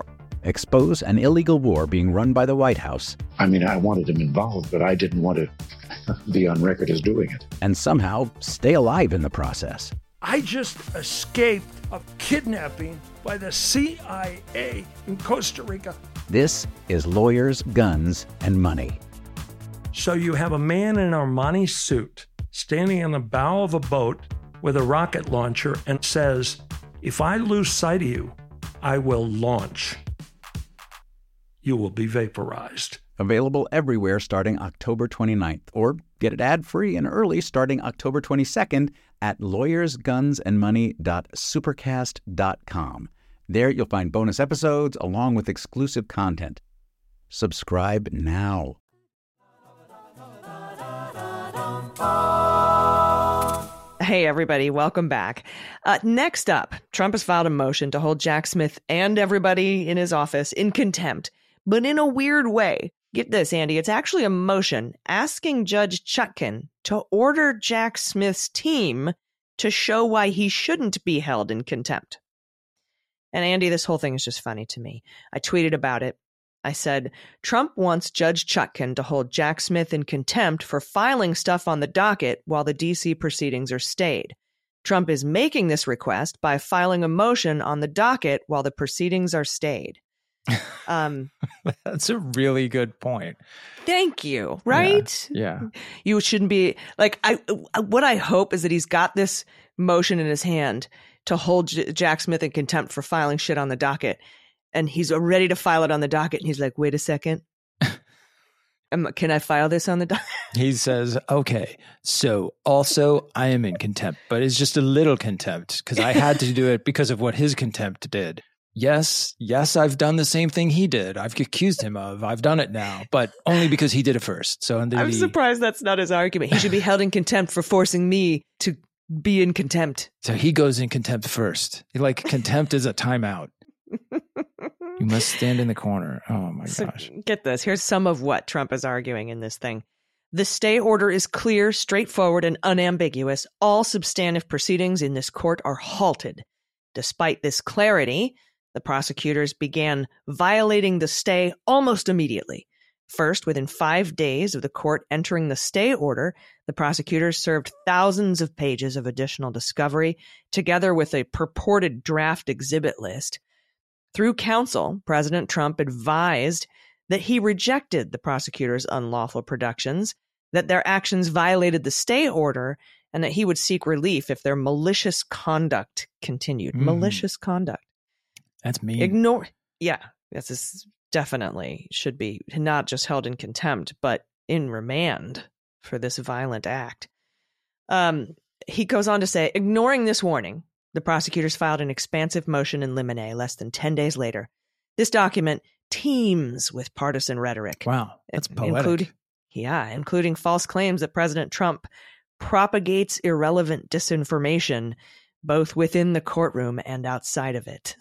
expose an illegal war being run by the White House. I mean, I wanted him involved, but I didn't want to be on record as doing it. And somehow stay alive in the process. I just escaped a kidnapping by the C I A in Costa Rica. This is Lawyers, Guns, and Money. So you have a man in an Armani suit standing in the bow of a boat with a rocket launcher and says, if I lose sight of you, I will launch. You will be vaporized. Available everywhere starting October twenty-ninth, or get it ad-free and early starting October twenty-second at lawyers guns and money dot supercast dot com. There you'll find bonus episodes along with exclusive content. Subscribe now. Hey, everybody, welcome back. Uh, next up, Trump has filed a motion to hold Jack Smith and everybody in his office in contempt, but in a weird way. Get this, Andy, it's actually a motion asking Judge Chutkan to order Jack Smith's team to show why he shouldn't be held in contempt. And Andy, this whole thing is just funny to me. I tweeted about it. I said, Trump wants Judge Chutkan to hold Jack Smith in contempt for filing stuff on the docket while the D C proceedings are stayed. Trump is making this request by filing a motion on the docket while the proceedings are stayed. Um, That's a really good point. Thank you. Right? Yeah. yeah. You shouldn't be like, I, what I hope is that he's got this motion in his hand to hold J- Jack Smith in contempt for filing shit on the docket. And he's ready to file it on the docket. And he's like, wait a second. um, can I file this on the docket? He says, okay, so also I am in contempt, but it's just a little contempt because I had to do it because of what his contempt did. Yes, yes, I've done the same thing he did. I've accused him of. I've done it now, but only because he did it first. So under I'm the, surprised that's not his argument. He should be held in contempt for forcing me to be in contempt. So he goes in contempt first. Like contempt is a timeout. You must stand in the corner. Oh, my so gosh. Get this. Here's some of what Trump is arguing in this thing. The stay order is clear, straightforward, and unambiguous. All substantive proceedings in this court are halted. Despite this clarity, the prosecutors began violating the stay almost immediately. First, within five days of the court entering the stay order, the prosecutors served thousands of pages of additional discovery, together with a purported draft exhibit list. Through counsel, President Trump advised that he rejected the prosecutors' unlawful productions, that their actions violated the stay order, and that he would seek relief if their malicious conduct continued. Mm. Malicious conduct. That's mean. Ignore. Yeah, this is definitely should be not just held in contempt, but in remand for this violent act. Um, he goes on to say, ignoring this warning, the prosecutors filed an expansive motion in limine less than ten days later. This document teems with partisan rhetoric. Wow, that's poetic. Including, yeah, including false claims that President Trump propagates irrelevant disinformation both within the courtroom and outside of it.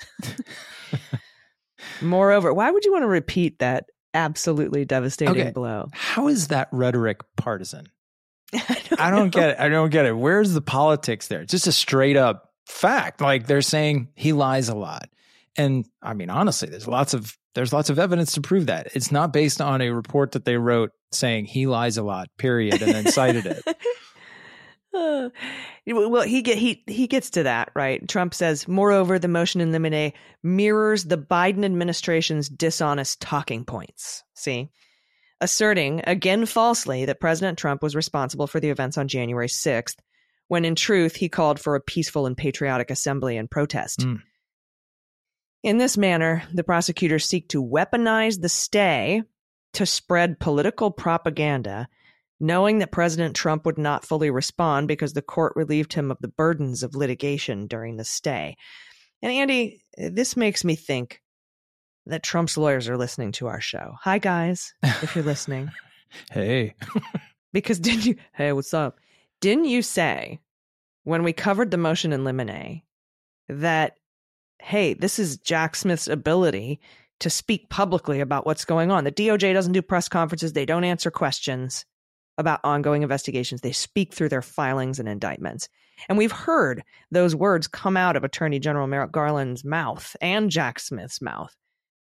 Moreover, why would you want to repeat that absolutely devastating okay. blow? How is that rhetoric partisan? I don't, I don't get it. I don't get it. Where's the politics there? It's just a straight up fact. Like they're saying he lies a lot. And I mean, honestly, there's lots of there's lots of evidence to prove that. It's not based on a report that they wrote saying he lies a lot, period, and then cited it. Uh, well, he get he he gets to that, right? Trump says, moreover, the motion in limine mirrors the Biden administration's dishonest talking points. See, asserting again falsely that President Trump was responsible for the events on January sixth, when in truth he called for a peaceful and patriotic assembly and protest. Mm. In this manner, the prosecutors seek to weaponize the stay to spread political propaganda, knowing that President Trump would not fully respond because the court relieved him of the burdens of litigation during the stay. And Andy, this makes me think that Trump's lawyers are listening to our show. Hi, guys, if you're listening. Hey. Because didn't you, hey, what's up? Didn't you say when we covered the motion in limine that, hey, this is Jack Smith's ability to speak publicly about what's going on? The D O J doesn't do press conferences. They don't answer questions about ongoing investigations. They speak through their filings and indictments. And we've heard those words come out of Attorney General Merrick Garland's mouth and Jack Smith's mouth.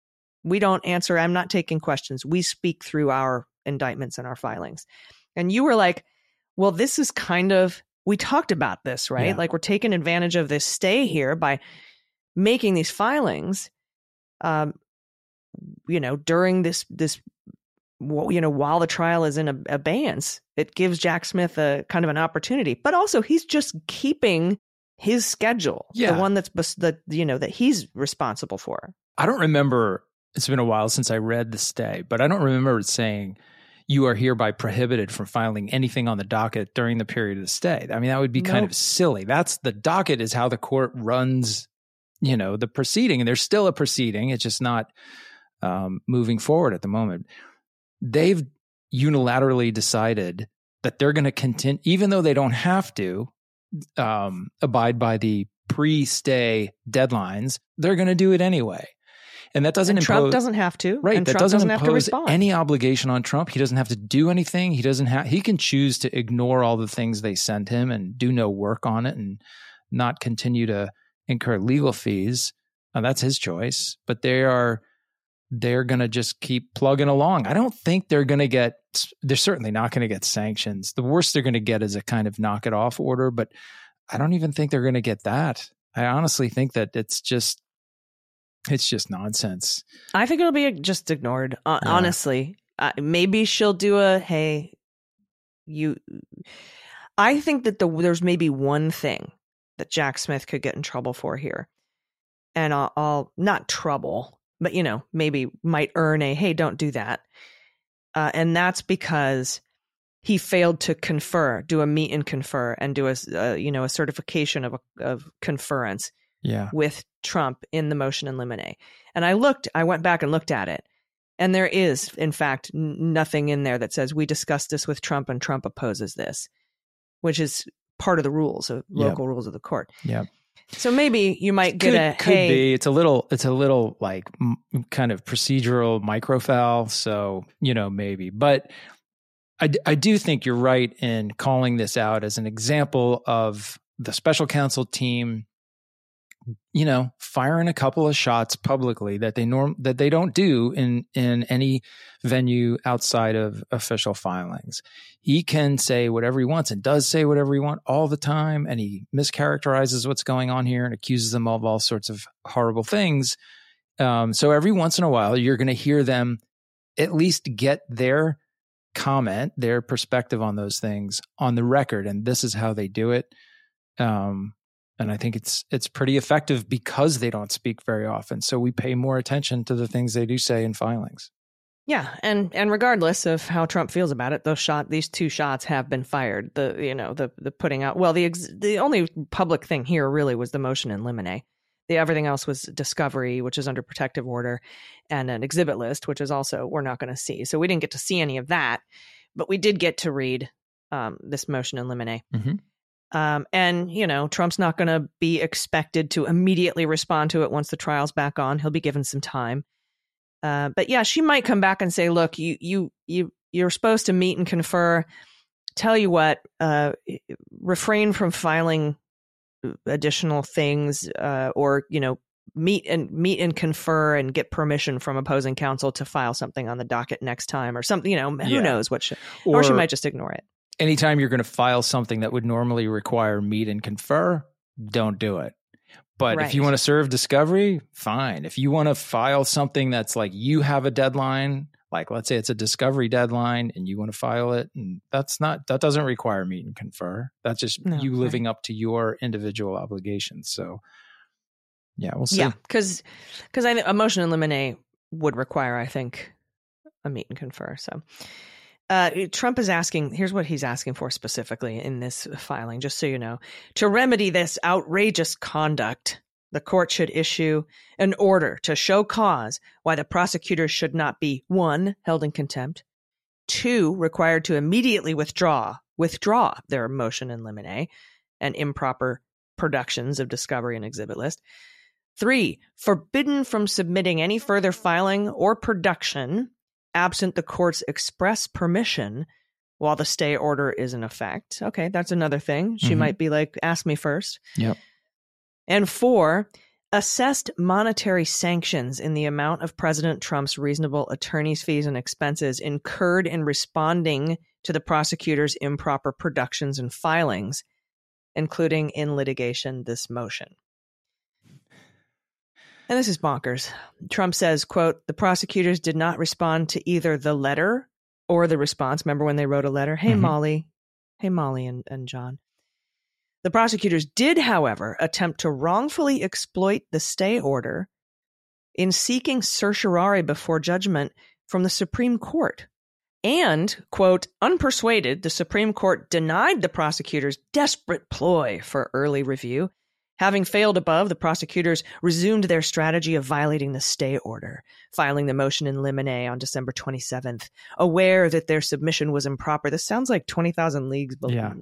We don't answer. I'm not taking questions. We speak through our indictments and our filings. And you were like, well, this is kind of, we talked about this, right? Yeah. Like we're taking advantage of this stay here by making these filings, um, you know, during this, this, you know, while the trial is in abeyance. It gives Jack Smith a kind of an opportunity, but also he's just keeping his schedule, Yeah. the one that's the, you know, that he's responsible for. I don't remember, it's been a while since I read the stay, but I don't remember it saying you are hereby prohibited from filing anything on the docket during the period of the stay. I mean, that would be kind Nope. of silly. That's the docket is how the court runs, you know, the proceeding. And there's still a proceeding. It's just not um, moving forward at the moment. They've unilaterally decided that they're going to continue, even though they don't have to um, abide by the pre-stay deadlines, they're going to do it anyway. And that doesn't And impose, Trump doesn't have to. right? And That Trump doesn't, doesn't have to impose respond. any obligation on Trump. He doesn't have to do anything. He doesn't have. He can choose to ignore all the things they send him and do no work on it and not continue to incur legal fees. Uh, that's his choice. But they are they're going to just keep plugging along. I don't think they're going to get. They're certainly not going to get sanctions. The worst they're going to get is a kind of knock it off order. But I don't even think they're going to get that. I honestly think that it's just. It's just nonsense. I think it'll be just ignored. Uh, Yeah. Honestly, uh, maybe she'll do a hey, you. I think that the there's maybe one thing that Jack Smith could get in trouble for here, and I'll, I'll not trouble, but you know maybe might earn a hey, don't do that, uh, and that's because he failed to confer, do a meet and confer, and do a uh, you know a certification of a, of conference. Yeah. With Trump in the motion in limine. And I looked, I went back and looked at it. And there is, in fact, n- nothing in there that says we discussed this with Trump and Trump opposes this, which is part of the rules of Yep. local rules of the court. Yeah. So maybe you might get could, a, could hey, be. It's a little, it's a little like m- kind of procedural microfoul. So, you know, maybe, but I, d- I do think you're right in calling this out as an example of the special counsel team, you know, firing a couple of shots publicly that they norm that they don't do in in any venue outside of official filings. He can say whatever he wants and does say whatever he wants all the time, and he mischaracterizes what's going on here and accuses them of all sorts of horrible things. Um, so every once in a while, you're going to hear them at least get their comment, their perspective on those things on the record, and this is how they do it. Um, And I think it's it's pretty effective because they don't speak very often. So we pay more attention to the things they do say in filings. yeah, and and regardless of how Trump feels about it, those shot these two shots have been fired. The you know the the putting out well the ex, the only public thing here really was the motion in limine. The everything else was discovery, which is under protective order, and an exhibit list, which is also we're not going to see. So we didn't get to see any of that, but we did get to read um, this motion in limine. Mm-hmm. Um, and, you know, Trump's not going to be expected to immediately respond to it once the trial's back on. He'll be given some time. Uh, but yeah, she might come back and say, look, you, you, you, you're supposed to meet and confer. Tell you what, uh, refrain from filing additional things, uh, or, you know, meet and meet and confer and get permission from opposing counsel to file something on the docket next time or something, you know, who Yeah. knows what, she, Or- or she might just ignore it. Anytime you're going to file something that would normally require meet and confer, don't do it. But Right. if you want to serve discovery, fine. If you want to file something that's like you have a deadline, like let's say it's a discovery deadline and you want to file it, and that's not, that doesn't require meet and confer. That's just No, you right. living up to your individual obligations. So yeah, we'll see. Yeah, because because I think a motion in limine would require, I think, a meet and confer. So uh, Trump is asking, here's what he's asking for specifically in this filing, just so you know. To remedy this outrageous conduct, the court should issue an order to show cause why the prosecutors should not be, one, held in contempt, two, required to immediately withdraw, withdraw their motion in limine and improper productions of discovery and exhibit list, three, forbidden from submitting any further filing or production absent the court's express permission while the stay order is in effect. Okay, that's another thing. She Mhm. might be like, ask me first. Yep. And four, assessed monetary sanctions in the amount of President Trump's reasonable attorney's fees and expenses incurred in responding to the prosecutor's improper productions and filings, including in litigation this motion. And this is bonkers. Trump says, quote, the prosecutors did not respond to either the letter or the response. Remember when they wrote a letter? Hey, mm-hmm. Molly. Hey, Molly and, and John. The prosecutors did, however, attempt to wrongfully exploit the stay order in seeking certiorari before judgment from the Supreme Court. And, quote, unpersuaded, the Supreme Court denied the prosecutors' desperate ploy for early review. Having failed above, the prosecutors resumed their strategy of violating the stay order, filing the motion in limine on December twenty-seventh, aware that their submission was improper. This sounds like twenty thousand Leagues Below. Yeah.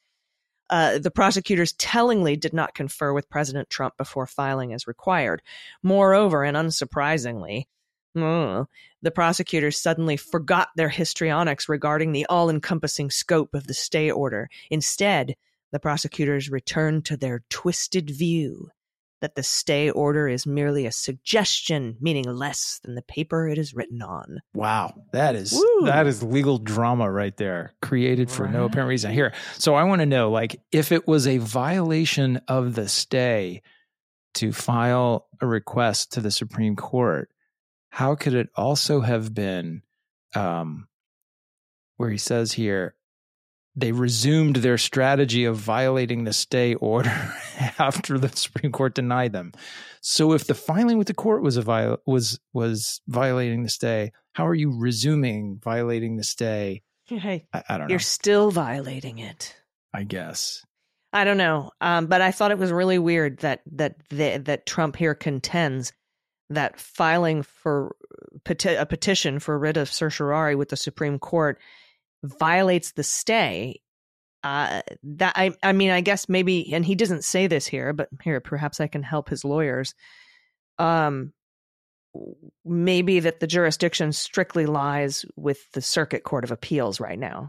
Uh, the prosecutors tellingly did not confer with President Trump before filing as required. Moreover, and unsurprisingly, mm, the prosecutors suddenly forgot their histrionics regarding the all-encompassing scope of the stay order. Instead, the prosecutors returned to their twisted view that the stay order is merely a suggestion, meaning less than the paper it is written on. Wow. That is Woo. that is legal drama right there, created for right. no apparent reason. Here, so I want to know, like, if it was a violation of the stay to file a request to the Supreme Court, how could it also have been um, where he says here, they resumed their strategy of violating the stay order after the Supreme Court denied them. So if the filing with the court was a viol- was was violating the stay, how are you resuming violating the stay? Hey, I, I don't know. You're still violating it. I guess. I don't know. Um, but I thought it was really weird that that the, that Trump here contends that filing for peti- a petition for writ of certiorari with the Supreme Court violates the stay. Uh, that I, I mean, I guess maybe, and he doesn't say this here, but here, perhaps I can help his lawyers. Um, maybe that the jurisdiction strictly lies with the Circuit Court of Appeals right now.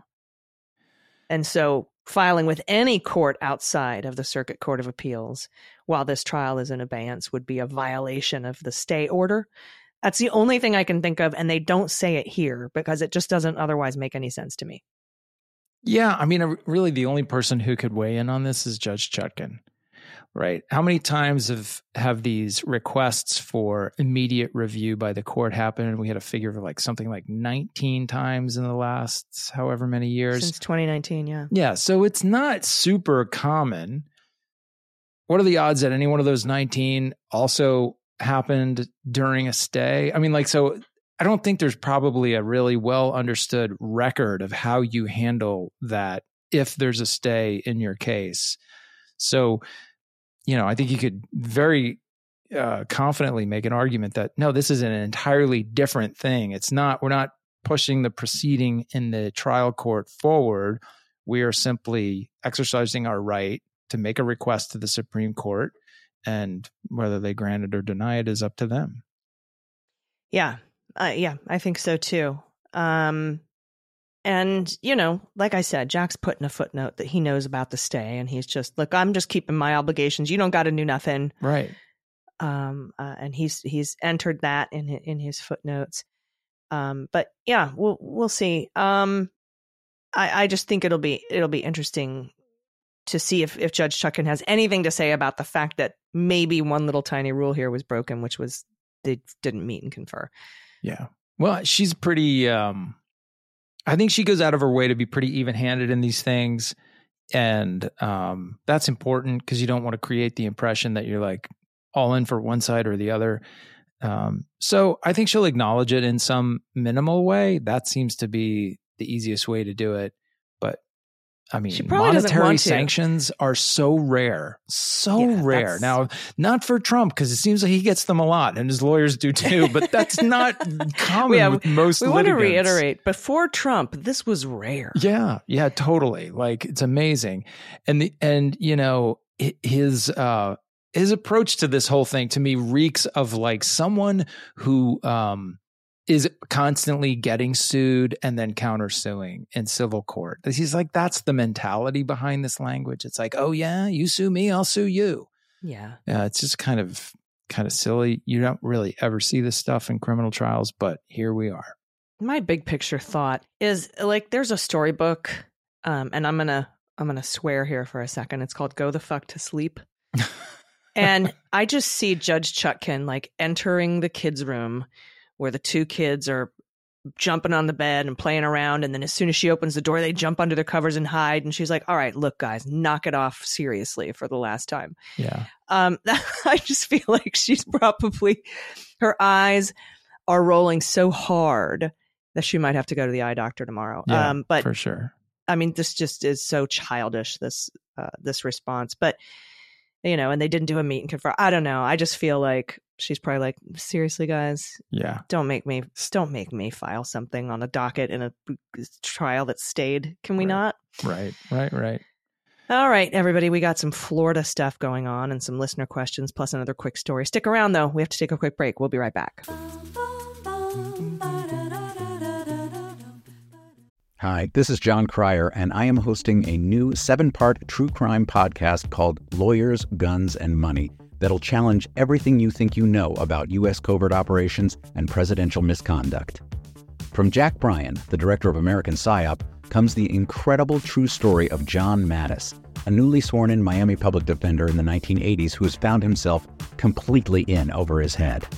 And so filing with any court outside of the Circuit Court of Appeals while this trial is in abeyance would be a violation of the stay order. That's the only thing I can think of, and they don't say it here because it just doesn't otherwise make any sense to me. Yeah, I mean, really the only person who could weigh in on this is Judge Chutkan, right? How many times have, have these requests for immediate review by the court happened? We had a figure of like something like nineteen times in the last however many years. Since twenty nineteen, yeah. Yeah, so it's not super common. What are the odds that any one of those nineteen also happened during a stay? I mean, like, so I don't think there's probably a really well understood record of how you handle that if there's a stay in your case. So, you know, I think you could very uh, confidently make an argument that, no, this is an entirely different thing. It's not, we're not pushing the proceeding in the trial court forward. We are simply exercising our right to make a request to the Supreme Court, and whether they grant it or deny it is up to them. Yeah. Uh, yeah, I think so too. Um, and, you know, like I said, Jack's put in a footnote that he knows about the stay, and he's just, look, I'm just keeping my obligations. You don't got to do nothing. Right. Um, uh, and he's he's entered that in in his footnotes. Um, but yeah, we'll we'll see. Um, I, I just think it'll be it'll be interesting to see if, if Judge Chutkan has anything to say about the fact that maybe one little tiny rule here was broken, which was they didn't meet and confer. Yeah. Well, she's pretty, um, I think she goes out of her way to be pretty even-handed in these things. And um, that's important because you don't want to create the impression that you're like all in for one side or the other. Um, so I think she'll acknowledge it in some minimal way. That seems to be the easiest way to do it. But I mean, monetary sanctions are so rare, so yeah, rare. Now, not for Trump, because it seems like he gets them a lot, and his lawyers do too, but that's not common yeah, with most we litigants. We want to reiterate, before Trump, this was rare. Yeah, yeah, totally. Like, it's amazing. And, the and you know, his uh, his approach to this whole thing, to me, reeks of like someone who um, is constantly getting sued and then countersuing in civil court. He's like, that's the mentality behind this language. It's like, oh yeah, you sue me, I'll sue you. Yeah. Yeah. It's just kind of kind of silly. You don't really ever see this stuff in criminal trials, but here we are. My big picture thought is like there's a storybook, um, and I'm gonna I'm gonna swear here for a second. It's called Go the Fuck to Sleep. And I just see Judge Chutkin like entering the kids' room where the two kids are jumping on the bed and playing around. And then as soon as she opens the door, they jump under their covers and hide. And she's like, all right, look, guys, knock it off seriously for the last time. Yeah. Um, I just feel like she's probably, her eyes are rolling so hard that she might have to go to the eye doctor tomorrow. Yeah, um, but for sure. I mean, this just is so childish, this, uh, this response. But, you know, and they didn't do a meet and confer. I don't know. I just feel like she's probably like, seriously, guys, yeah, don't make me, don't make me file something on a docket in a trial that stayed. Can we right. not? Right, right, right. All right, everybody, we got some Florida stuff going on and some listener questions, plus another quick story. Stick around, though. We have to take a quick break. We'll be right back. Hi, this is John Cryer, and I am hosting a new seven-part true crime podcast called Lawyers, Guns, and Money that'll challenge everything you think you know about U S covert operations and presidential misconduct. From Jack Bryan, the director of American PSYOP, comes the incredible true story of John Mattis, a newly sworn-in Miami public defender in the nineteen eighties who has found himself completely in over his head.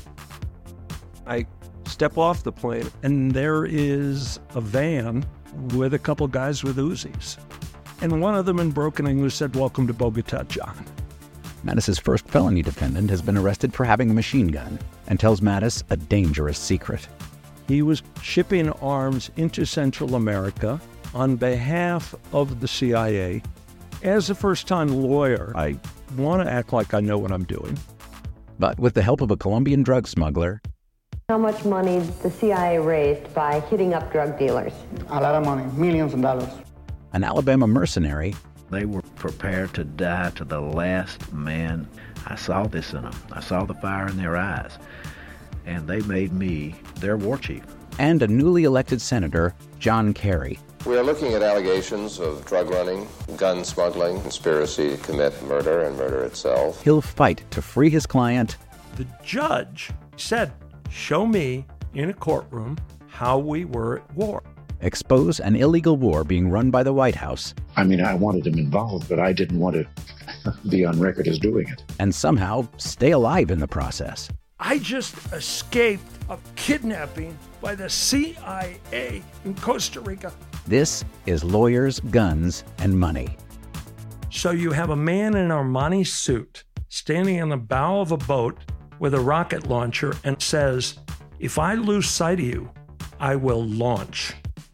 I step off the plane, and there is a van with a couple guys with Uzis. And one of them in broken English said, "Welcome to Bogota, John." Mattis's first felony defendant has been arrested for having a machine gun and tells Mattis a dangerous secret. He was shipping arms into Central America on behalf of the C I A. As a first-time lawyer, I want to act like I know what I'm doing. But with the help of a Colombian drug smuggler, How much money the C I A raised by hitting up drug dealers? A lot of money, millions of dollars. an Alabama mercenary, They were prepared to die to the last man. I saw this in them. I saw the fire in their eyes. And they made me their war chief. and a newly elected senator, John Kerry. We are looking at allegations of drug running, gun smuggling, conspiracy to commit murder and murder itself. He'll fight to free his client. The judge said, show me in a courtroom how we were at war. Expose an illegal war being run by the White House. I mean, I wanted him involved, but I didn't want to be on record as doing it. And somehow stay alive in the process. I just escaped a kidnapping by the C I A in Costa Rica. This is Lawyers, Guns, and Money. So you have a man in an Armani suit standing in the bow of a boat with a rocket launcher and says, if I lose sight of you, I will launch.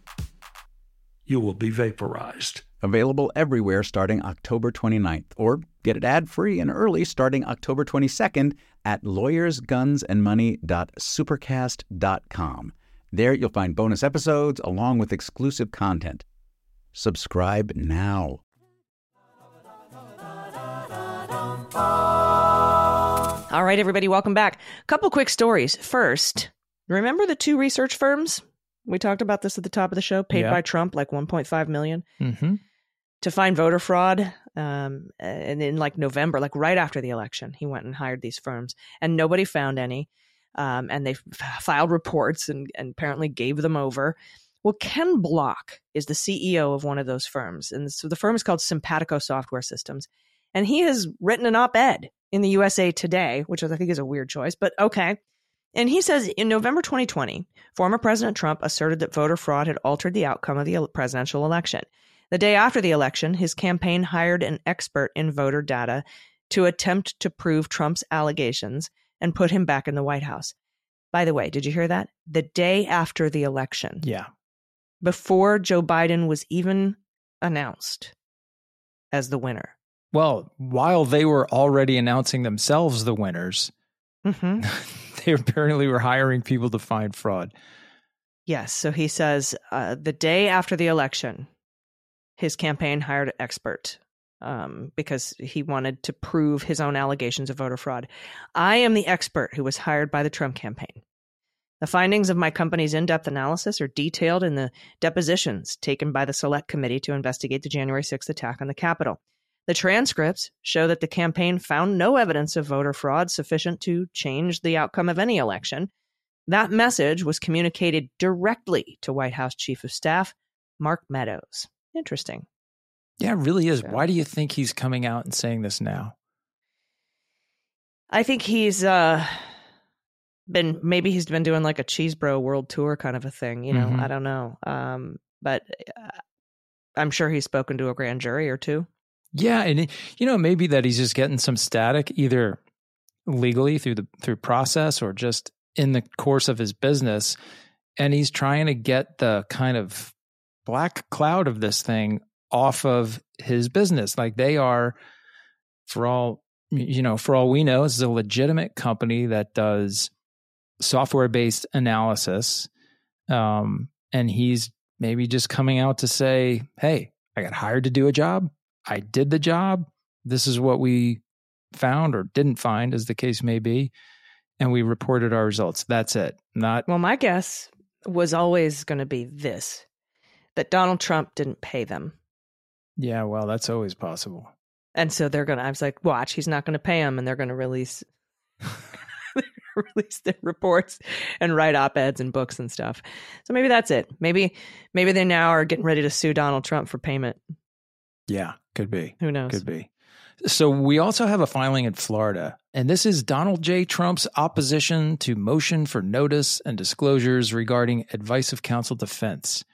You will be vaporized. Available everywhere starting October twenty-ninth, or get it ad-free and early starting October twenty-second at lawyers guns and money dot supercast dot com. There you'll find bonus episodes along with exclusive content. Subscribe now. All right, everybody, welcome back. A couple quick stories. First, remember the two research firms? We talked about this at the top of the show, paid Yeah. by Trump, like one point five million dollars Mm-hmm. to find voter fraud. Um, and in like November, like right after the election, he went and hired these firms and nobody found any. Um, and they f- filed reports and, and apparently gave them over. Well, Ken Block is the C E O of one of those firms. And so the firm is called Simpatico Software Systems. And he has written an op-ed in the U S A Today, which I think is a weird choice, but okay. And he says in November twenty twenty, former President Trump asserted that voter fraud had altered the outcome of the el- presidential election. The day after the election, his campaign hired an expert in voter data to attempt to prove Trump's allegations and put him back in the White House. By the way, did you hear that? The day after the election. Yeah. Before Joe Biden was even announced as the winner. Well, while they were already announcing themselves the winners, Mm-hmm. they apparently were hiring people to find fraud. Yes. So he says uh, the day after the election, his campaign hired an expert um, because he wanted to prove his own allegations of voter fraud. I am the expert who was hired by the Trump campaign. The findings of my company's in-depth analysis are detailed in the depositions taken by the Select Committee to investigate the January sixth attack on the Capitol. The transcripts show that the campaign found no evidence of voter fraud sufficient to change the outcome of any election. That message was communicated directly to White House Chief of Staff Mark Meadows. Interesting. Yeah, it really is. So, why do you think he's coming out and saying this now? I think he's uh, been, maybe he's been doing like a Cheesebro world tour kind of a thing. You know, Mhm. I don't know. Um, but uh, I'm sure he's spoken to a grand jury or two. Yeah, and it- you know, maybe that he's just getting some static, either legally through the through process or just in the course of his business, and he's trying to get the kind of black cloud of this thing off of his business. Like they are, for all you know, for all we know, this is a legitimate company that does software-based analysis, um, and he's maybe just coming out to say, "Hey, I got hired to do a job. I did the job. This is what we found or didn't find, as the case may be, and we reported our results." That's it. Not Well, my guess was always going to be this, that Donald Trump didn't pay them. yeah. Well, that's always possible. And so they're going to, I was like, watch, he's not going to pay them, and they're going to release release their reports and write op-eds and books and stuff. So maybe that's it. Maybe maybe they now are getting ready to sue Donald Trump for payment. Yeah, could be. Who knows? Could be. So we also have a filing in Florida, and this is Donald J. Trump's opposition to motion for notice and disclosures regarding advice of counsel defense.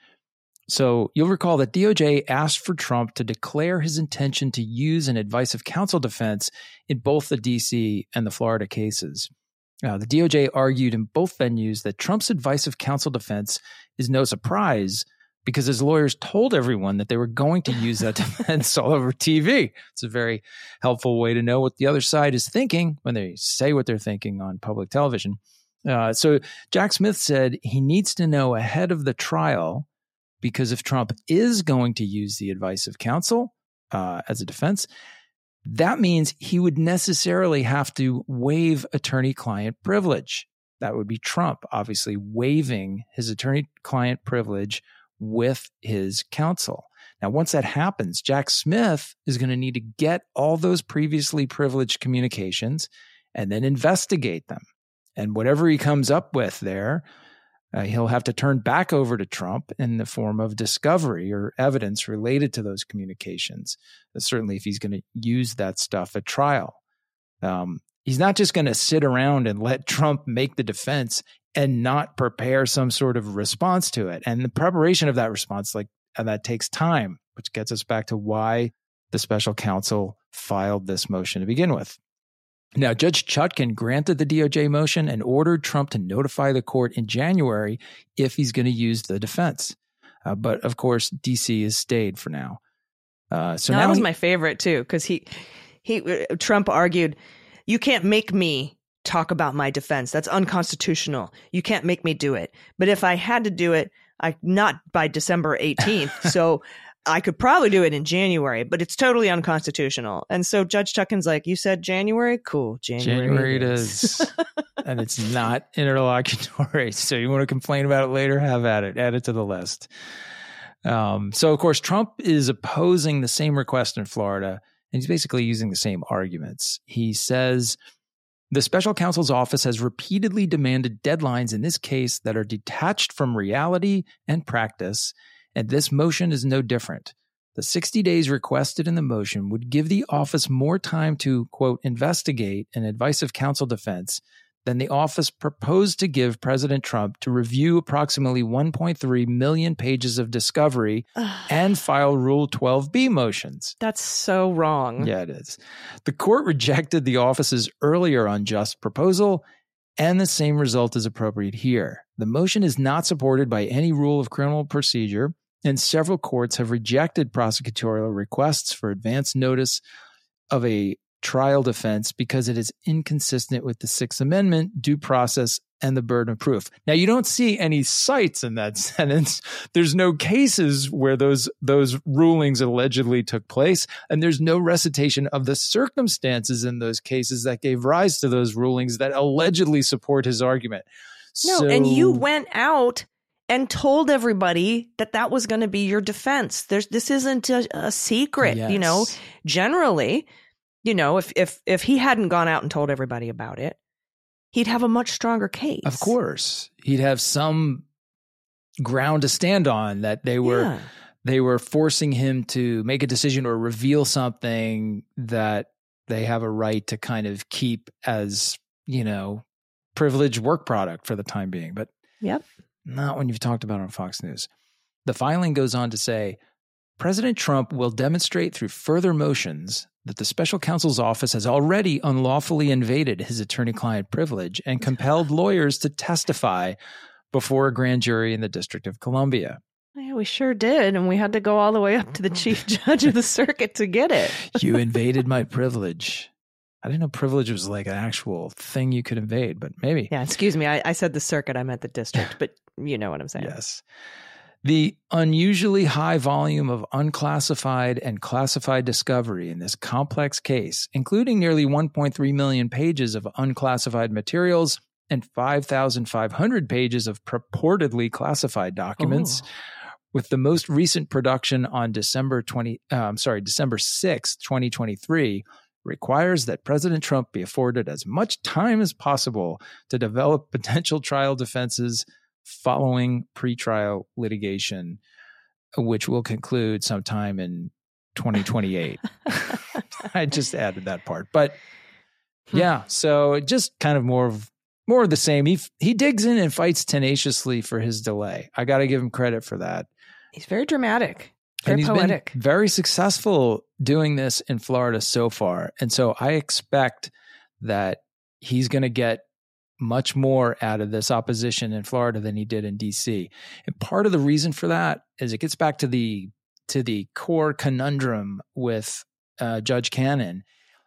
So you'll recall that D O J asked for Trump to declare his intention to use an advice of counsel defense in both the D C and the Florida cases. Now, the D O J argued in both venues that Trump's advice of counsel defense is no surprise because his lawyers told everyone that they were going to use that defense all over T V. It's a very helpful way to know what the other side is thinking when they say what they're thinking on public television. Uh, so Jack Smith said he needs to know ahead of the trial, because if Trump is going to use the advice of counsel uh, as a defense, that means he would necessarily have to waive attorney-client privilege. That would be Trump, obviously waiving his attorney-client privilege with his counsel. Now, once that happens, Jack Smith is going to need to get all those previously privileged communications and then investigate them. And whatever he comes up with there, uh, he'll have to turn back over to Trump in the form of discovery or evidence related to those communications. Uh, certainly, if he's going to use that stuff at trial. Um, he's not just going to sit around and let Trump make the defense and not prepare some sort of response to it. And the preparation of that response, like uh, that takes time, which gets us back to why the special counsel filed this motion to begin with. Now, Judge Chutkan granted the D O J motion and ordered Trump to notify the court in January if he's going to use the defense. Uh, but of course, D C has stayed for now. Uh, so now, now that was he, my favorite too, because he, he, Trump argued, "You can't make me talk about my defense. That's unconstitutional. You can't make me do it. But if I had to do it, I not by December eighteenth. So I could probably do it in January, but it's totally unconstitutional." And so Judge Chutkan's like, "You said January? Cool. January, January it it is. is." And it's not interlocutory. So you want to complain about it later? Have at it. Add it to the list. Um, so, of course, Trump is opposing the same request in Florida, and he's basically using the same arguments. He says the special counsel's office has repeatedly demanded deadlines in this case that are detached from reality and practice, and this motion is no different. The sixty days requested in the motion would give the office more time to, quote, investigate an advice of counsel defense than the office proposed to give President Trump to review approximately one point three million pages of discovery and file Rule twelve B motions. That's so wrong. Yeah, it is. The court rejected the office's earlier unjust proposal, and the same result is appropriate here. The motion is not supported by any rule of criminal procedure, and several courts have rejected prosecutorial requests for advance notice of a trial defense because it is inconsistent with the Sixth Amendment, due process, and the burden of proof. Now, you don't see any cites in that sentence. There's no cases where those those rulings allegedly took place, and there's no recitation of the circumstances in those cases that gave rise to those rulings that allegedly support his argument. No, So, and you went out and told everybody that that was going to be your defense. There's this isn't a, a secret, Yes. you know. Generally, you know, if if if he hadn't gone out and told everybody about it, he'd have a much stronger case. Of course, he'd have some ground to stand on, that they were Yeah. they were forcing him to make a decision or reveal something that they have a right to kind of keep as, you know, privileged work product for the time being. But Yep. not when you've talked about it on Fox News. The filing goes on to say, President Trump will demonstrate through further motions that the special counsel's office has already unlawfully invaded his attorney-client privilege and compelled lawyers to testify before a grand jury in the District of Columbia. Yeah, we sure did. And we had to go all the way up to the chief judge of the circuit to get it. You invaded my privilege. I didn't know privilege was like an actual thing you could invade, but maybe. Yeah, excuse me. I, I said the circuit. I meant the district, but you know what I'm saying. Yes. The unusually high volume of unclassified and classified discovery in this complex case, including nearly one point three million pages of unclassified materials and five thousand five hundred pages of purportedly classified documents, Oh. with the most recent production on December twentieth, uh, I'm sorry, December sixth, twenty twenty-three, requires that President Trump be afforded as much time as possible to develop potential trial defenses following pretrial litigation, which will conclude sometime in twenty twenty-eight. I just added that part. But yeah, so just kind of more of more of the same. He he digs in and fights tenaciously for his delay. I got to give him credit for that. He's very dramatic, very And he's poetic. been very successful doing this in Florida so far. And so I expect that he's going to get much more out of this opposition in Florida than he did in D C. And part of the reason for that is it gets back to the to the core conundrum with uh, Judge Cannon.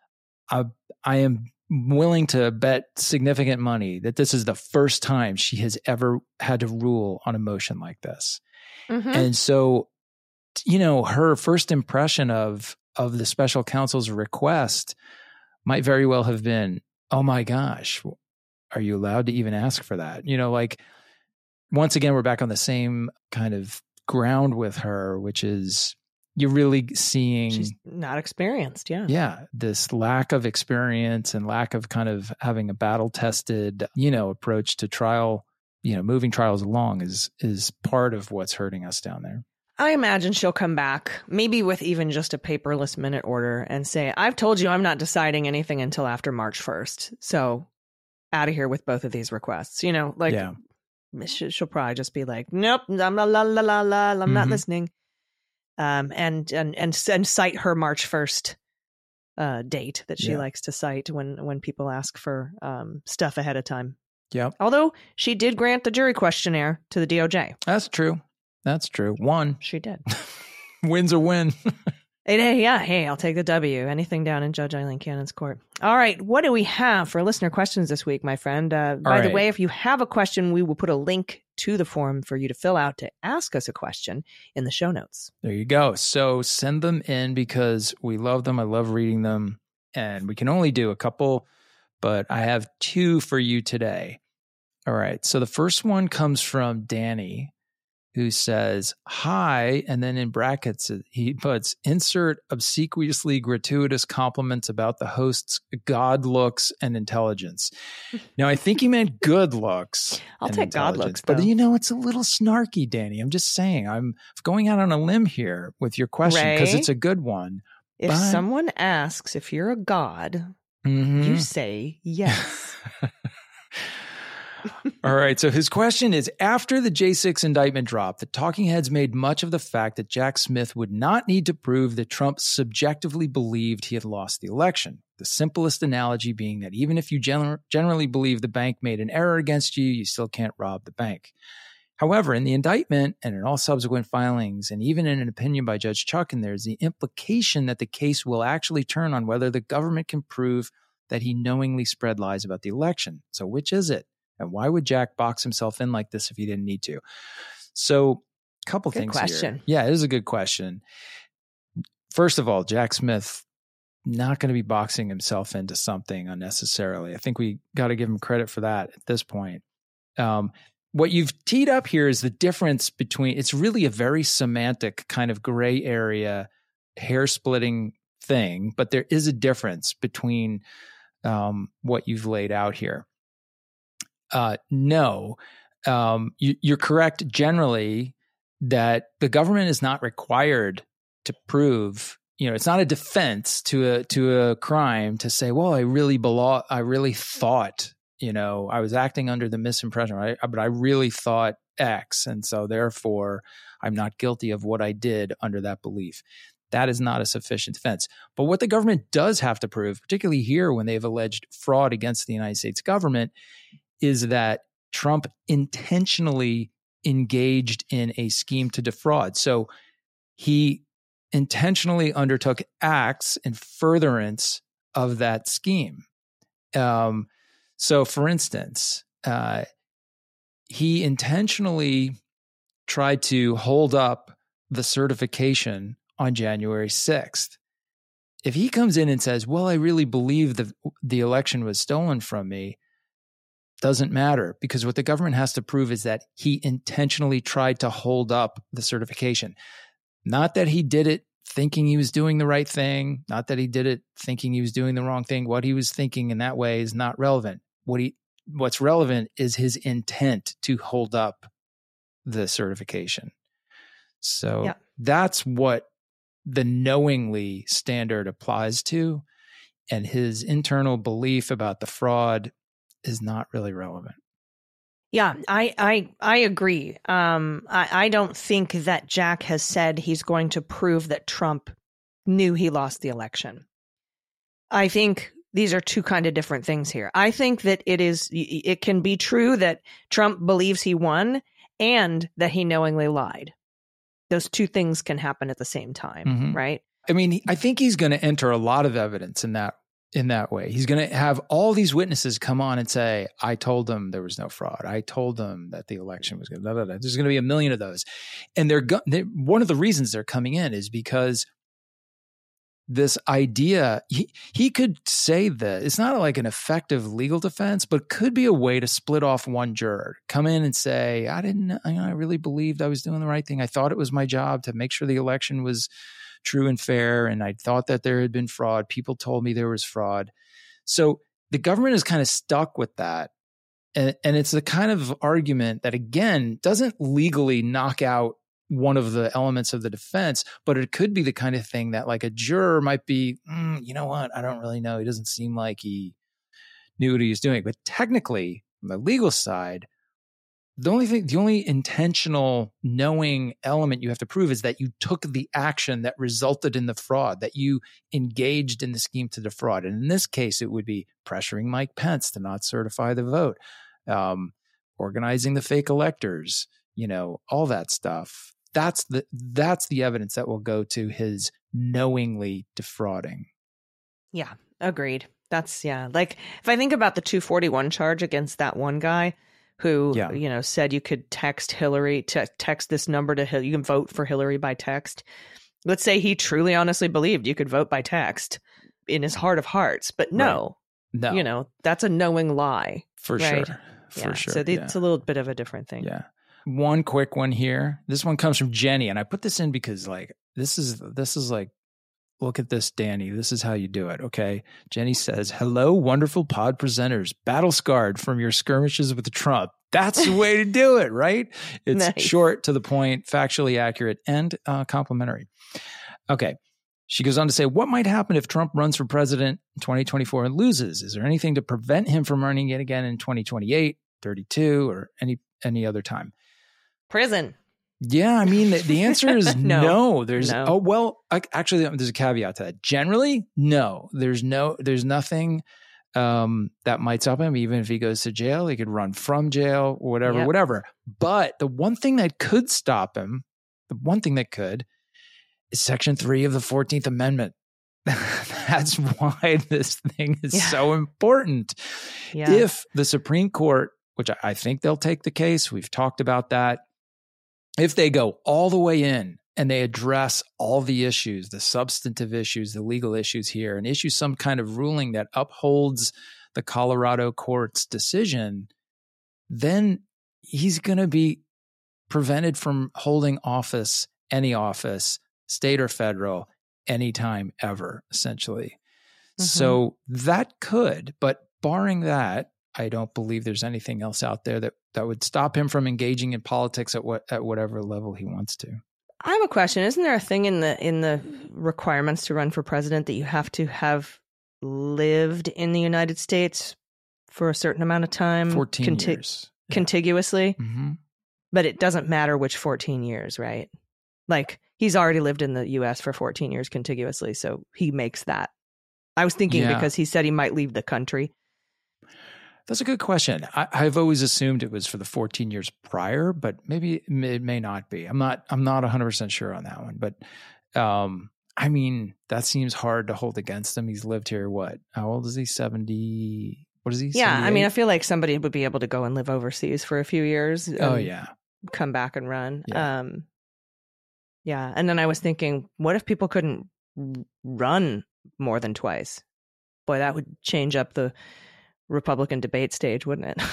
I, I am willing to bet significant money that this is the first time she has ever had to rule on a motion like this. Mhm. And so, you know, her first impression of of the special counsel's request might very well have been, oh my gosh, are you allowed to even ask for that? You know, like, once again, we're back on the same kind of ground with her, which is you're really seeing She's not experienced. Yeah. yeah, this lack of experience and lack of kind of having a battle tested, you know, approach to trial, you know, moving trials along is is part of what's hurting us down there. I imagine she'll come back, maybe with even just a paperless minute order, and say, I've told you I'm not deciding anything until after March first. So out of here with both of these requests. You know, like, Yeah. she- she'll probably just be like, nope, I'm la la la la la, I'm not Mhm. listening. Um, and, and, and, and cite her March first uh, date that she Yeah. likes to cite when, when people ask for um, stuff ahead of time. Yep. Although she did grant the jury questionnaire to the D O J. That's true. That's true. One. She did. Win's a win. Hey, hey, yeah, hey, I'll take the W. Anything down in Judge Eileen Cannon's court. All right, what do we have for listener questions this week, my friend? Uh, by the right. way, if you have a question, we will put a link to the form for you to fill out to ask us a question in the show notes. There you go. So send them in because we love them. I love reading them. And we can only do a couple, but I have two for you today. All right. So the first one comes from Danny, who says, hi, and then in brackets, he puts, insert obsequiously gratuitous compliments about the host's God looks and intelligence. Now, I think he meant good looks. I'll and take God intelligence, looks, But, though. you know, it's a little snarky, Danny. I'm just saying, I'm going out on a limb here with your question because Ray, it's a good one. If But- someone asks if you're a god, Mhm. you say yes. All right. So his question is, after the J six indictment dropped, the talking heads made much of the fact that Jack Smith would not need to prove that Trump subjectively believed he had lost the election. The simplest analogy being that even if you gen- generally believe the bank made an error against you, you still can't rob the bank. However, in the indictment and in all subsequent filings, and even in an opinion by Judge Chuckin, there's the implication that the case will actually turn on whether the government can prove that he knowingly spread lies about the election. So which is it? And why would Jack box himself in like this if he didn't need to? So a couple Good things question. here. Yeah, it is a good question. First of all, Jack Smith not going to be boxing himself into something unnecessarily. I think we got to give him credit for that at this point. Um, what you've teed up here is the difference between, it's really a very semantic kind of gray area, hair splitting thing, but there is a difference between um, what you've laid out here. Uh, no, um, you, you're correct generally that the government is not required to prove, you know, it's not a defense to a to a crime to say, well, I really belo- I really thought, you know, I was acting under the misimpression, right? But I really thought X, and so therefore I'm not guilty of what I did under that belief. That is not a sufficient defense. But what the government does have to prove, particularly here when they've alleged fraud against the United States government, is that Trump intentionally engaged in a scheme to defraud. So he intentionally undertook acts in furtherance of that scheme. Um, so, for instance, uh, he intentionally tried to hold up the certification on January sixth. If he comes in and says, well, I really believe the, the election was stolen from me, doesn't matter, because what the government has to prove is that he intentionally tried to hold up the certification. Not that he did it thinking he was doing the right thing, not that he did it thinking he was doing the wrong thing. What he was thinking in that way is not relevant. What he, what's relevant is his intent to hold up the certification. So yeah. That's what the knowingly standard applies to, and his internal belief about the fraud is not really relevant. Yeah, I I, I agree. Um, I, I don't think that Jack has said he's going to prove that Trump knew he lost the election. I think these are two kind of different things here. I think that it is it can be true that Trump believes he won and that he knowingly lied. Those two things can happen at the same time, mm-hmm. right? I mean, I think he's going to enter a lot of evidence in that in that way. He's going to have all these witnesses come on and say, I told them there was no fraud. I told them that the election was good. Blah, blah, blah. There's going to be a million of those. And they're, go- they're one of the reasons they're coming in is because this idea, he, he could say that it's not like an effective legal defense, but could be a way to split off one juror, come in and say, I didn't, I really believed I was doing the right thing. I thought it was my job to make sure the election was true and fair, and I thought that there had been fraud. People told me there was fraud. So the government is kind of stuck with that. And, and it's the kind of argument that, again, doesn't legally knock out one of the elements of the defense, but it could be the kind of thing that like a juror might be, mm, you know what, I don't really know. He doesn't seem like he knew what he was doing. But technically, on the legal side, The only thing, the only intentional knowing element you have to prove is that you took the action that resulted in the fraud, that you engaged in the scheme to defraud. And in this case, it would be pressuring Mike Pence to not certify the vote, um, organizing the fake electors, you know, all that stuff. That's the that's the evidence that will go to his knowingly defrauding. Yeah, agreed. That's yeah. Like if I think about the two forty-one charge against that one guy who, yeah. you know, said you could text Hillary, te- text this number to Hillary, you can vote for Hillary by text. Let's say he truly honestly believed you could vote by text in his heart of hearts, but no, right. no, you know, that's a knowing lie. For right? sure. For yeah. sure. So the, yeah. it's a little bit of a different thing. Yeah. One quick one here. This one comes from Jenny, and I put this in because like, this is, this is like, look at this, Danny. This is how you do it, okay? Jenny says, hello, wonderful pod presenters. Battle scarred from your skirmishes with Trump. That's the way to do it, right? It's nice. Short, to the point, factually accurate, and uh, complimentary. Okay. She goes on to say, what might happen if Trump runs for president in twenty twenty-four and loses? Is there anything to prevent him from running it again in twenty twenty-eight, thirty-two, or any any other time? Prison. Yeah, I mean, the, the answer is no. no. There's no. oh well, I, actually, there's a caveat to that. Generally, no. There's no. There's nothing um, that might stop him. Even if he goes to jail, he could run from jail, whatever, yep. whatever. But the one thing that could stop him, the one thing that could, is Section Three of the fourteenth Amendment. That's why this thing is yeah. so important. Yeah. If the Supreme Court, which I, I think they'll take the case, we've talked about that. If they go all the way in and they address all the issues, the substantive issues, the legal issues here, and issue some kind of ruling that upholds the Colorado court's decision, then he's going to be prevented from holding office, any office, state or federal, anytime ever, essentially. Mm-hmm. So that could, but barring that, I don't believe there's anything else out there that, that would stop him from engaging in politics at what at whatever level he wants to. I have a question. Isn't there a thing in the in the requirements to run for president that you have to have lived in the United States for a certain amount of time? fourteen conti- years. Yeah. Contiguously? Mm-hmm. But it doesn't matter which fourteen years, right? Like, he's already lived in the U S for fourteen years contiguously, so he makes that. I was thinking Yeah. because he said he might leave the country. That's a good question. I, I've always assumed it was for the fourteen years prior, but maybe it may, it may not be. I'm not. I'm not one hundred percent sure on that one. But um, I mean, that seems hard to hold against him. He's lived here. What? How old is he? Seventy. What is he? Yeah, I mean, I seventy-eight? feel like somebody would be able to go and live overseas for a few years. Oh and yeah. come back and run. Yeah. Um, yeah, and then I was thinking, what if people couldn't run more than twice? Boy, that would change up the Republican debate stage, wouldn't it?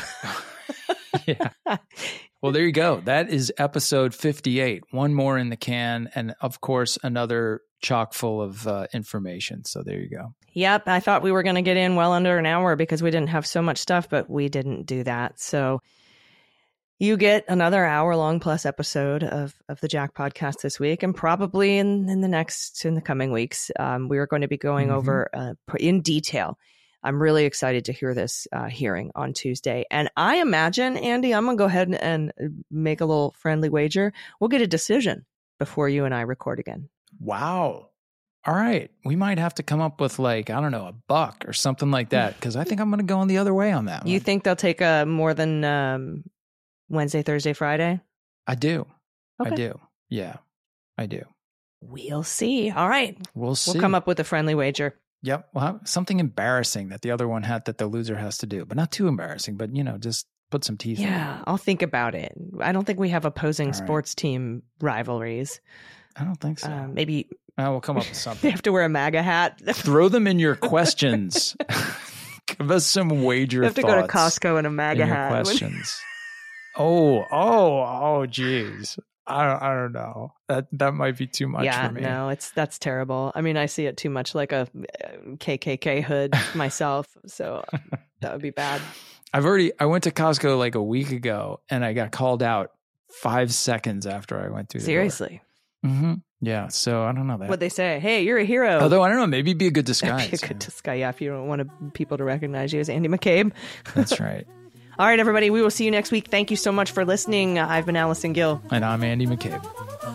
Yeah. Well, there you go. That is episode fifty-eight. One more in the can, and of course, another chock full of uh, information. So there you go. Yep, I thought we were going to get in well under an hour because we didn't have so much stuff, but we didn't do that. So you get another hour-long plus episode of, of the Jack podcast this week, and probably in, in the next, in the coming weeks, um, we are going to be going Mm-hmm. over uh, in detail. I'm really excited to hear this uh, hearing on Tuesday. And I imagine, Andy, I'm going to go ahead and, and make a little friendly wager. We'll get a decision before you and I record again. Wow. All right. We might have to come up with, like, I don't know, a buck or something like that, because I think I'm going to go on the other way on that one. You think they'll take uh, more than um, Wednesday, Thursday, Friday? I do. Okay. I do. Yeah, I do. We'll see. All right. We'll see. We'll come up with a friendly wager. Yep. Well, something embarrassing that the other one had that the loser has to do, but not too embarrassing, but, you know, just put some teeth in it. Yeah, I'll think about it. I don't think we have opposing All right. sports team rivalries. I don't think so. Uh, maybe Uh, we'll come up with they something. have to wear a MAGA hat. Throw them in your questions. Give us some wager You have to go to thoughts Costco in a in MAGA your hat. questions. oh, oh, oh, geez. I don't, I don't know. That that might be too much yeah, for me. no, it's that's terrible. I mean, I see it too much like a uh, K K K hood myself, so that would be bad. I've already. I went to Costco like a week ago, and I got called out five seconds after I went through. The Seriously, Mm-hmm. Yeah. So I don't know that. what'd they say? Hey, you're a hero. Although I don't know, maybe it'd be a good That'd disguise. be a good disguise. Yeah, if you don't want people to recognize you as Andy McCabe. That's right. All right, everybody, we will see you next week. Thank you so much for listening. I've been Allison Gill. And I'm Andy McCabe.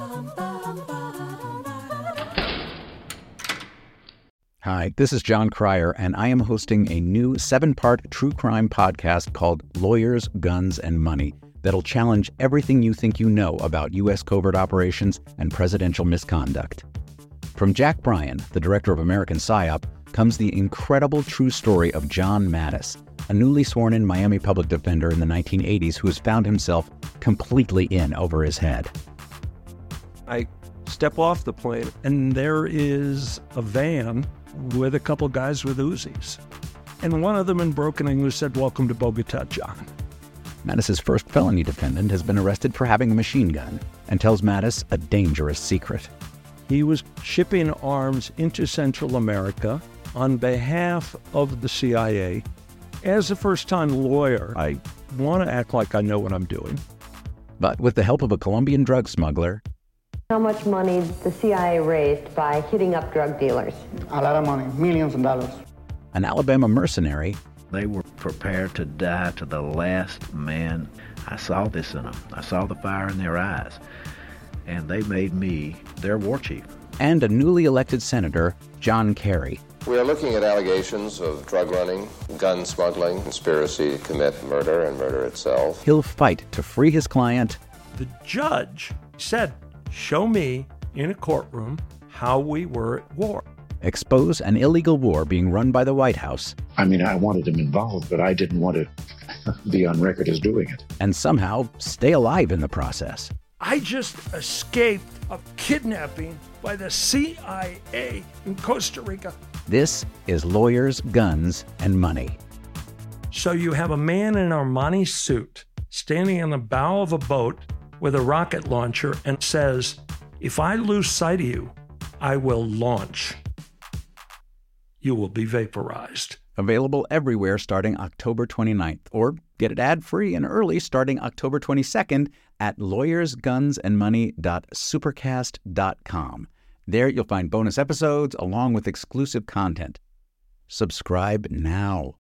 Hi, this is John Cryer, and I am hosting a new seven-part true crime podcast called Lawyers, Guns, and Money that'll challenge everything you think you know about U S covert operations and presidential misconduct. From Jack Bryan, the director of American PSYOP, comes the incredible true story of John Mattis, a newly sworn-in Miami public defender in the nineteen eighties who has found himself completely in over his head. I step off the plane, and there is a van with a couple guys with Uzis. And one of them in broken English said, "Welcome to Bogota, John." Mattis's first felony defendant has been arrested for having a machine gun and tells Mattis a dangerous secret. He was shipping arms into Central America on behalf of the C I A. As a first-time lawyer, I want to act like I know what I'm doing. But with the help of a Colombian drug smuggler, How much money the C I A raised by hitting up drug dealers? A lot of money, millions of dollars. an Alabama mercenary, They were prepared to die to the last man. I saw this in them. I saw the fire in their eyes. And they made me their war chief. and a newly elected senator, John Kerry. We are looking at allegations of drug running, gun smuggling, conspiracy to commit murder and murder itself. He'll fight to free his client The judge said, "Show me in a courtroom how we were at war." expose an illegal war being run by the White House, I mean, I wanted him involved, but I didn't want to be on record as doing it. and somehow stay alive in the process. I just escaped a kidnapping by the C I A in Costa Rica. This is Lawyers, Guns, and Money. So you have a man in an Armani suit standing in the bow of a boat with a rocket launcher and says, "If I lose sight of you, I will launch. You will be vaporized." Available everywhere starting October twenty-ninth, or get it ad-free and early starting October twenty-second at lawyers guns and money dot supercast dot com. There you'll find bonus episodes along with exclusive content. Subscribe now.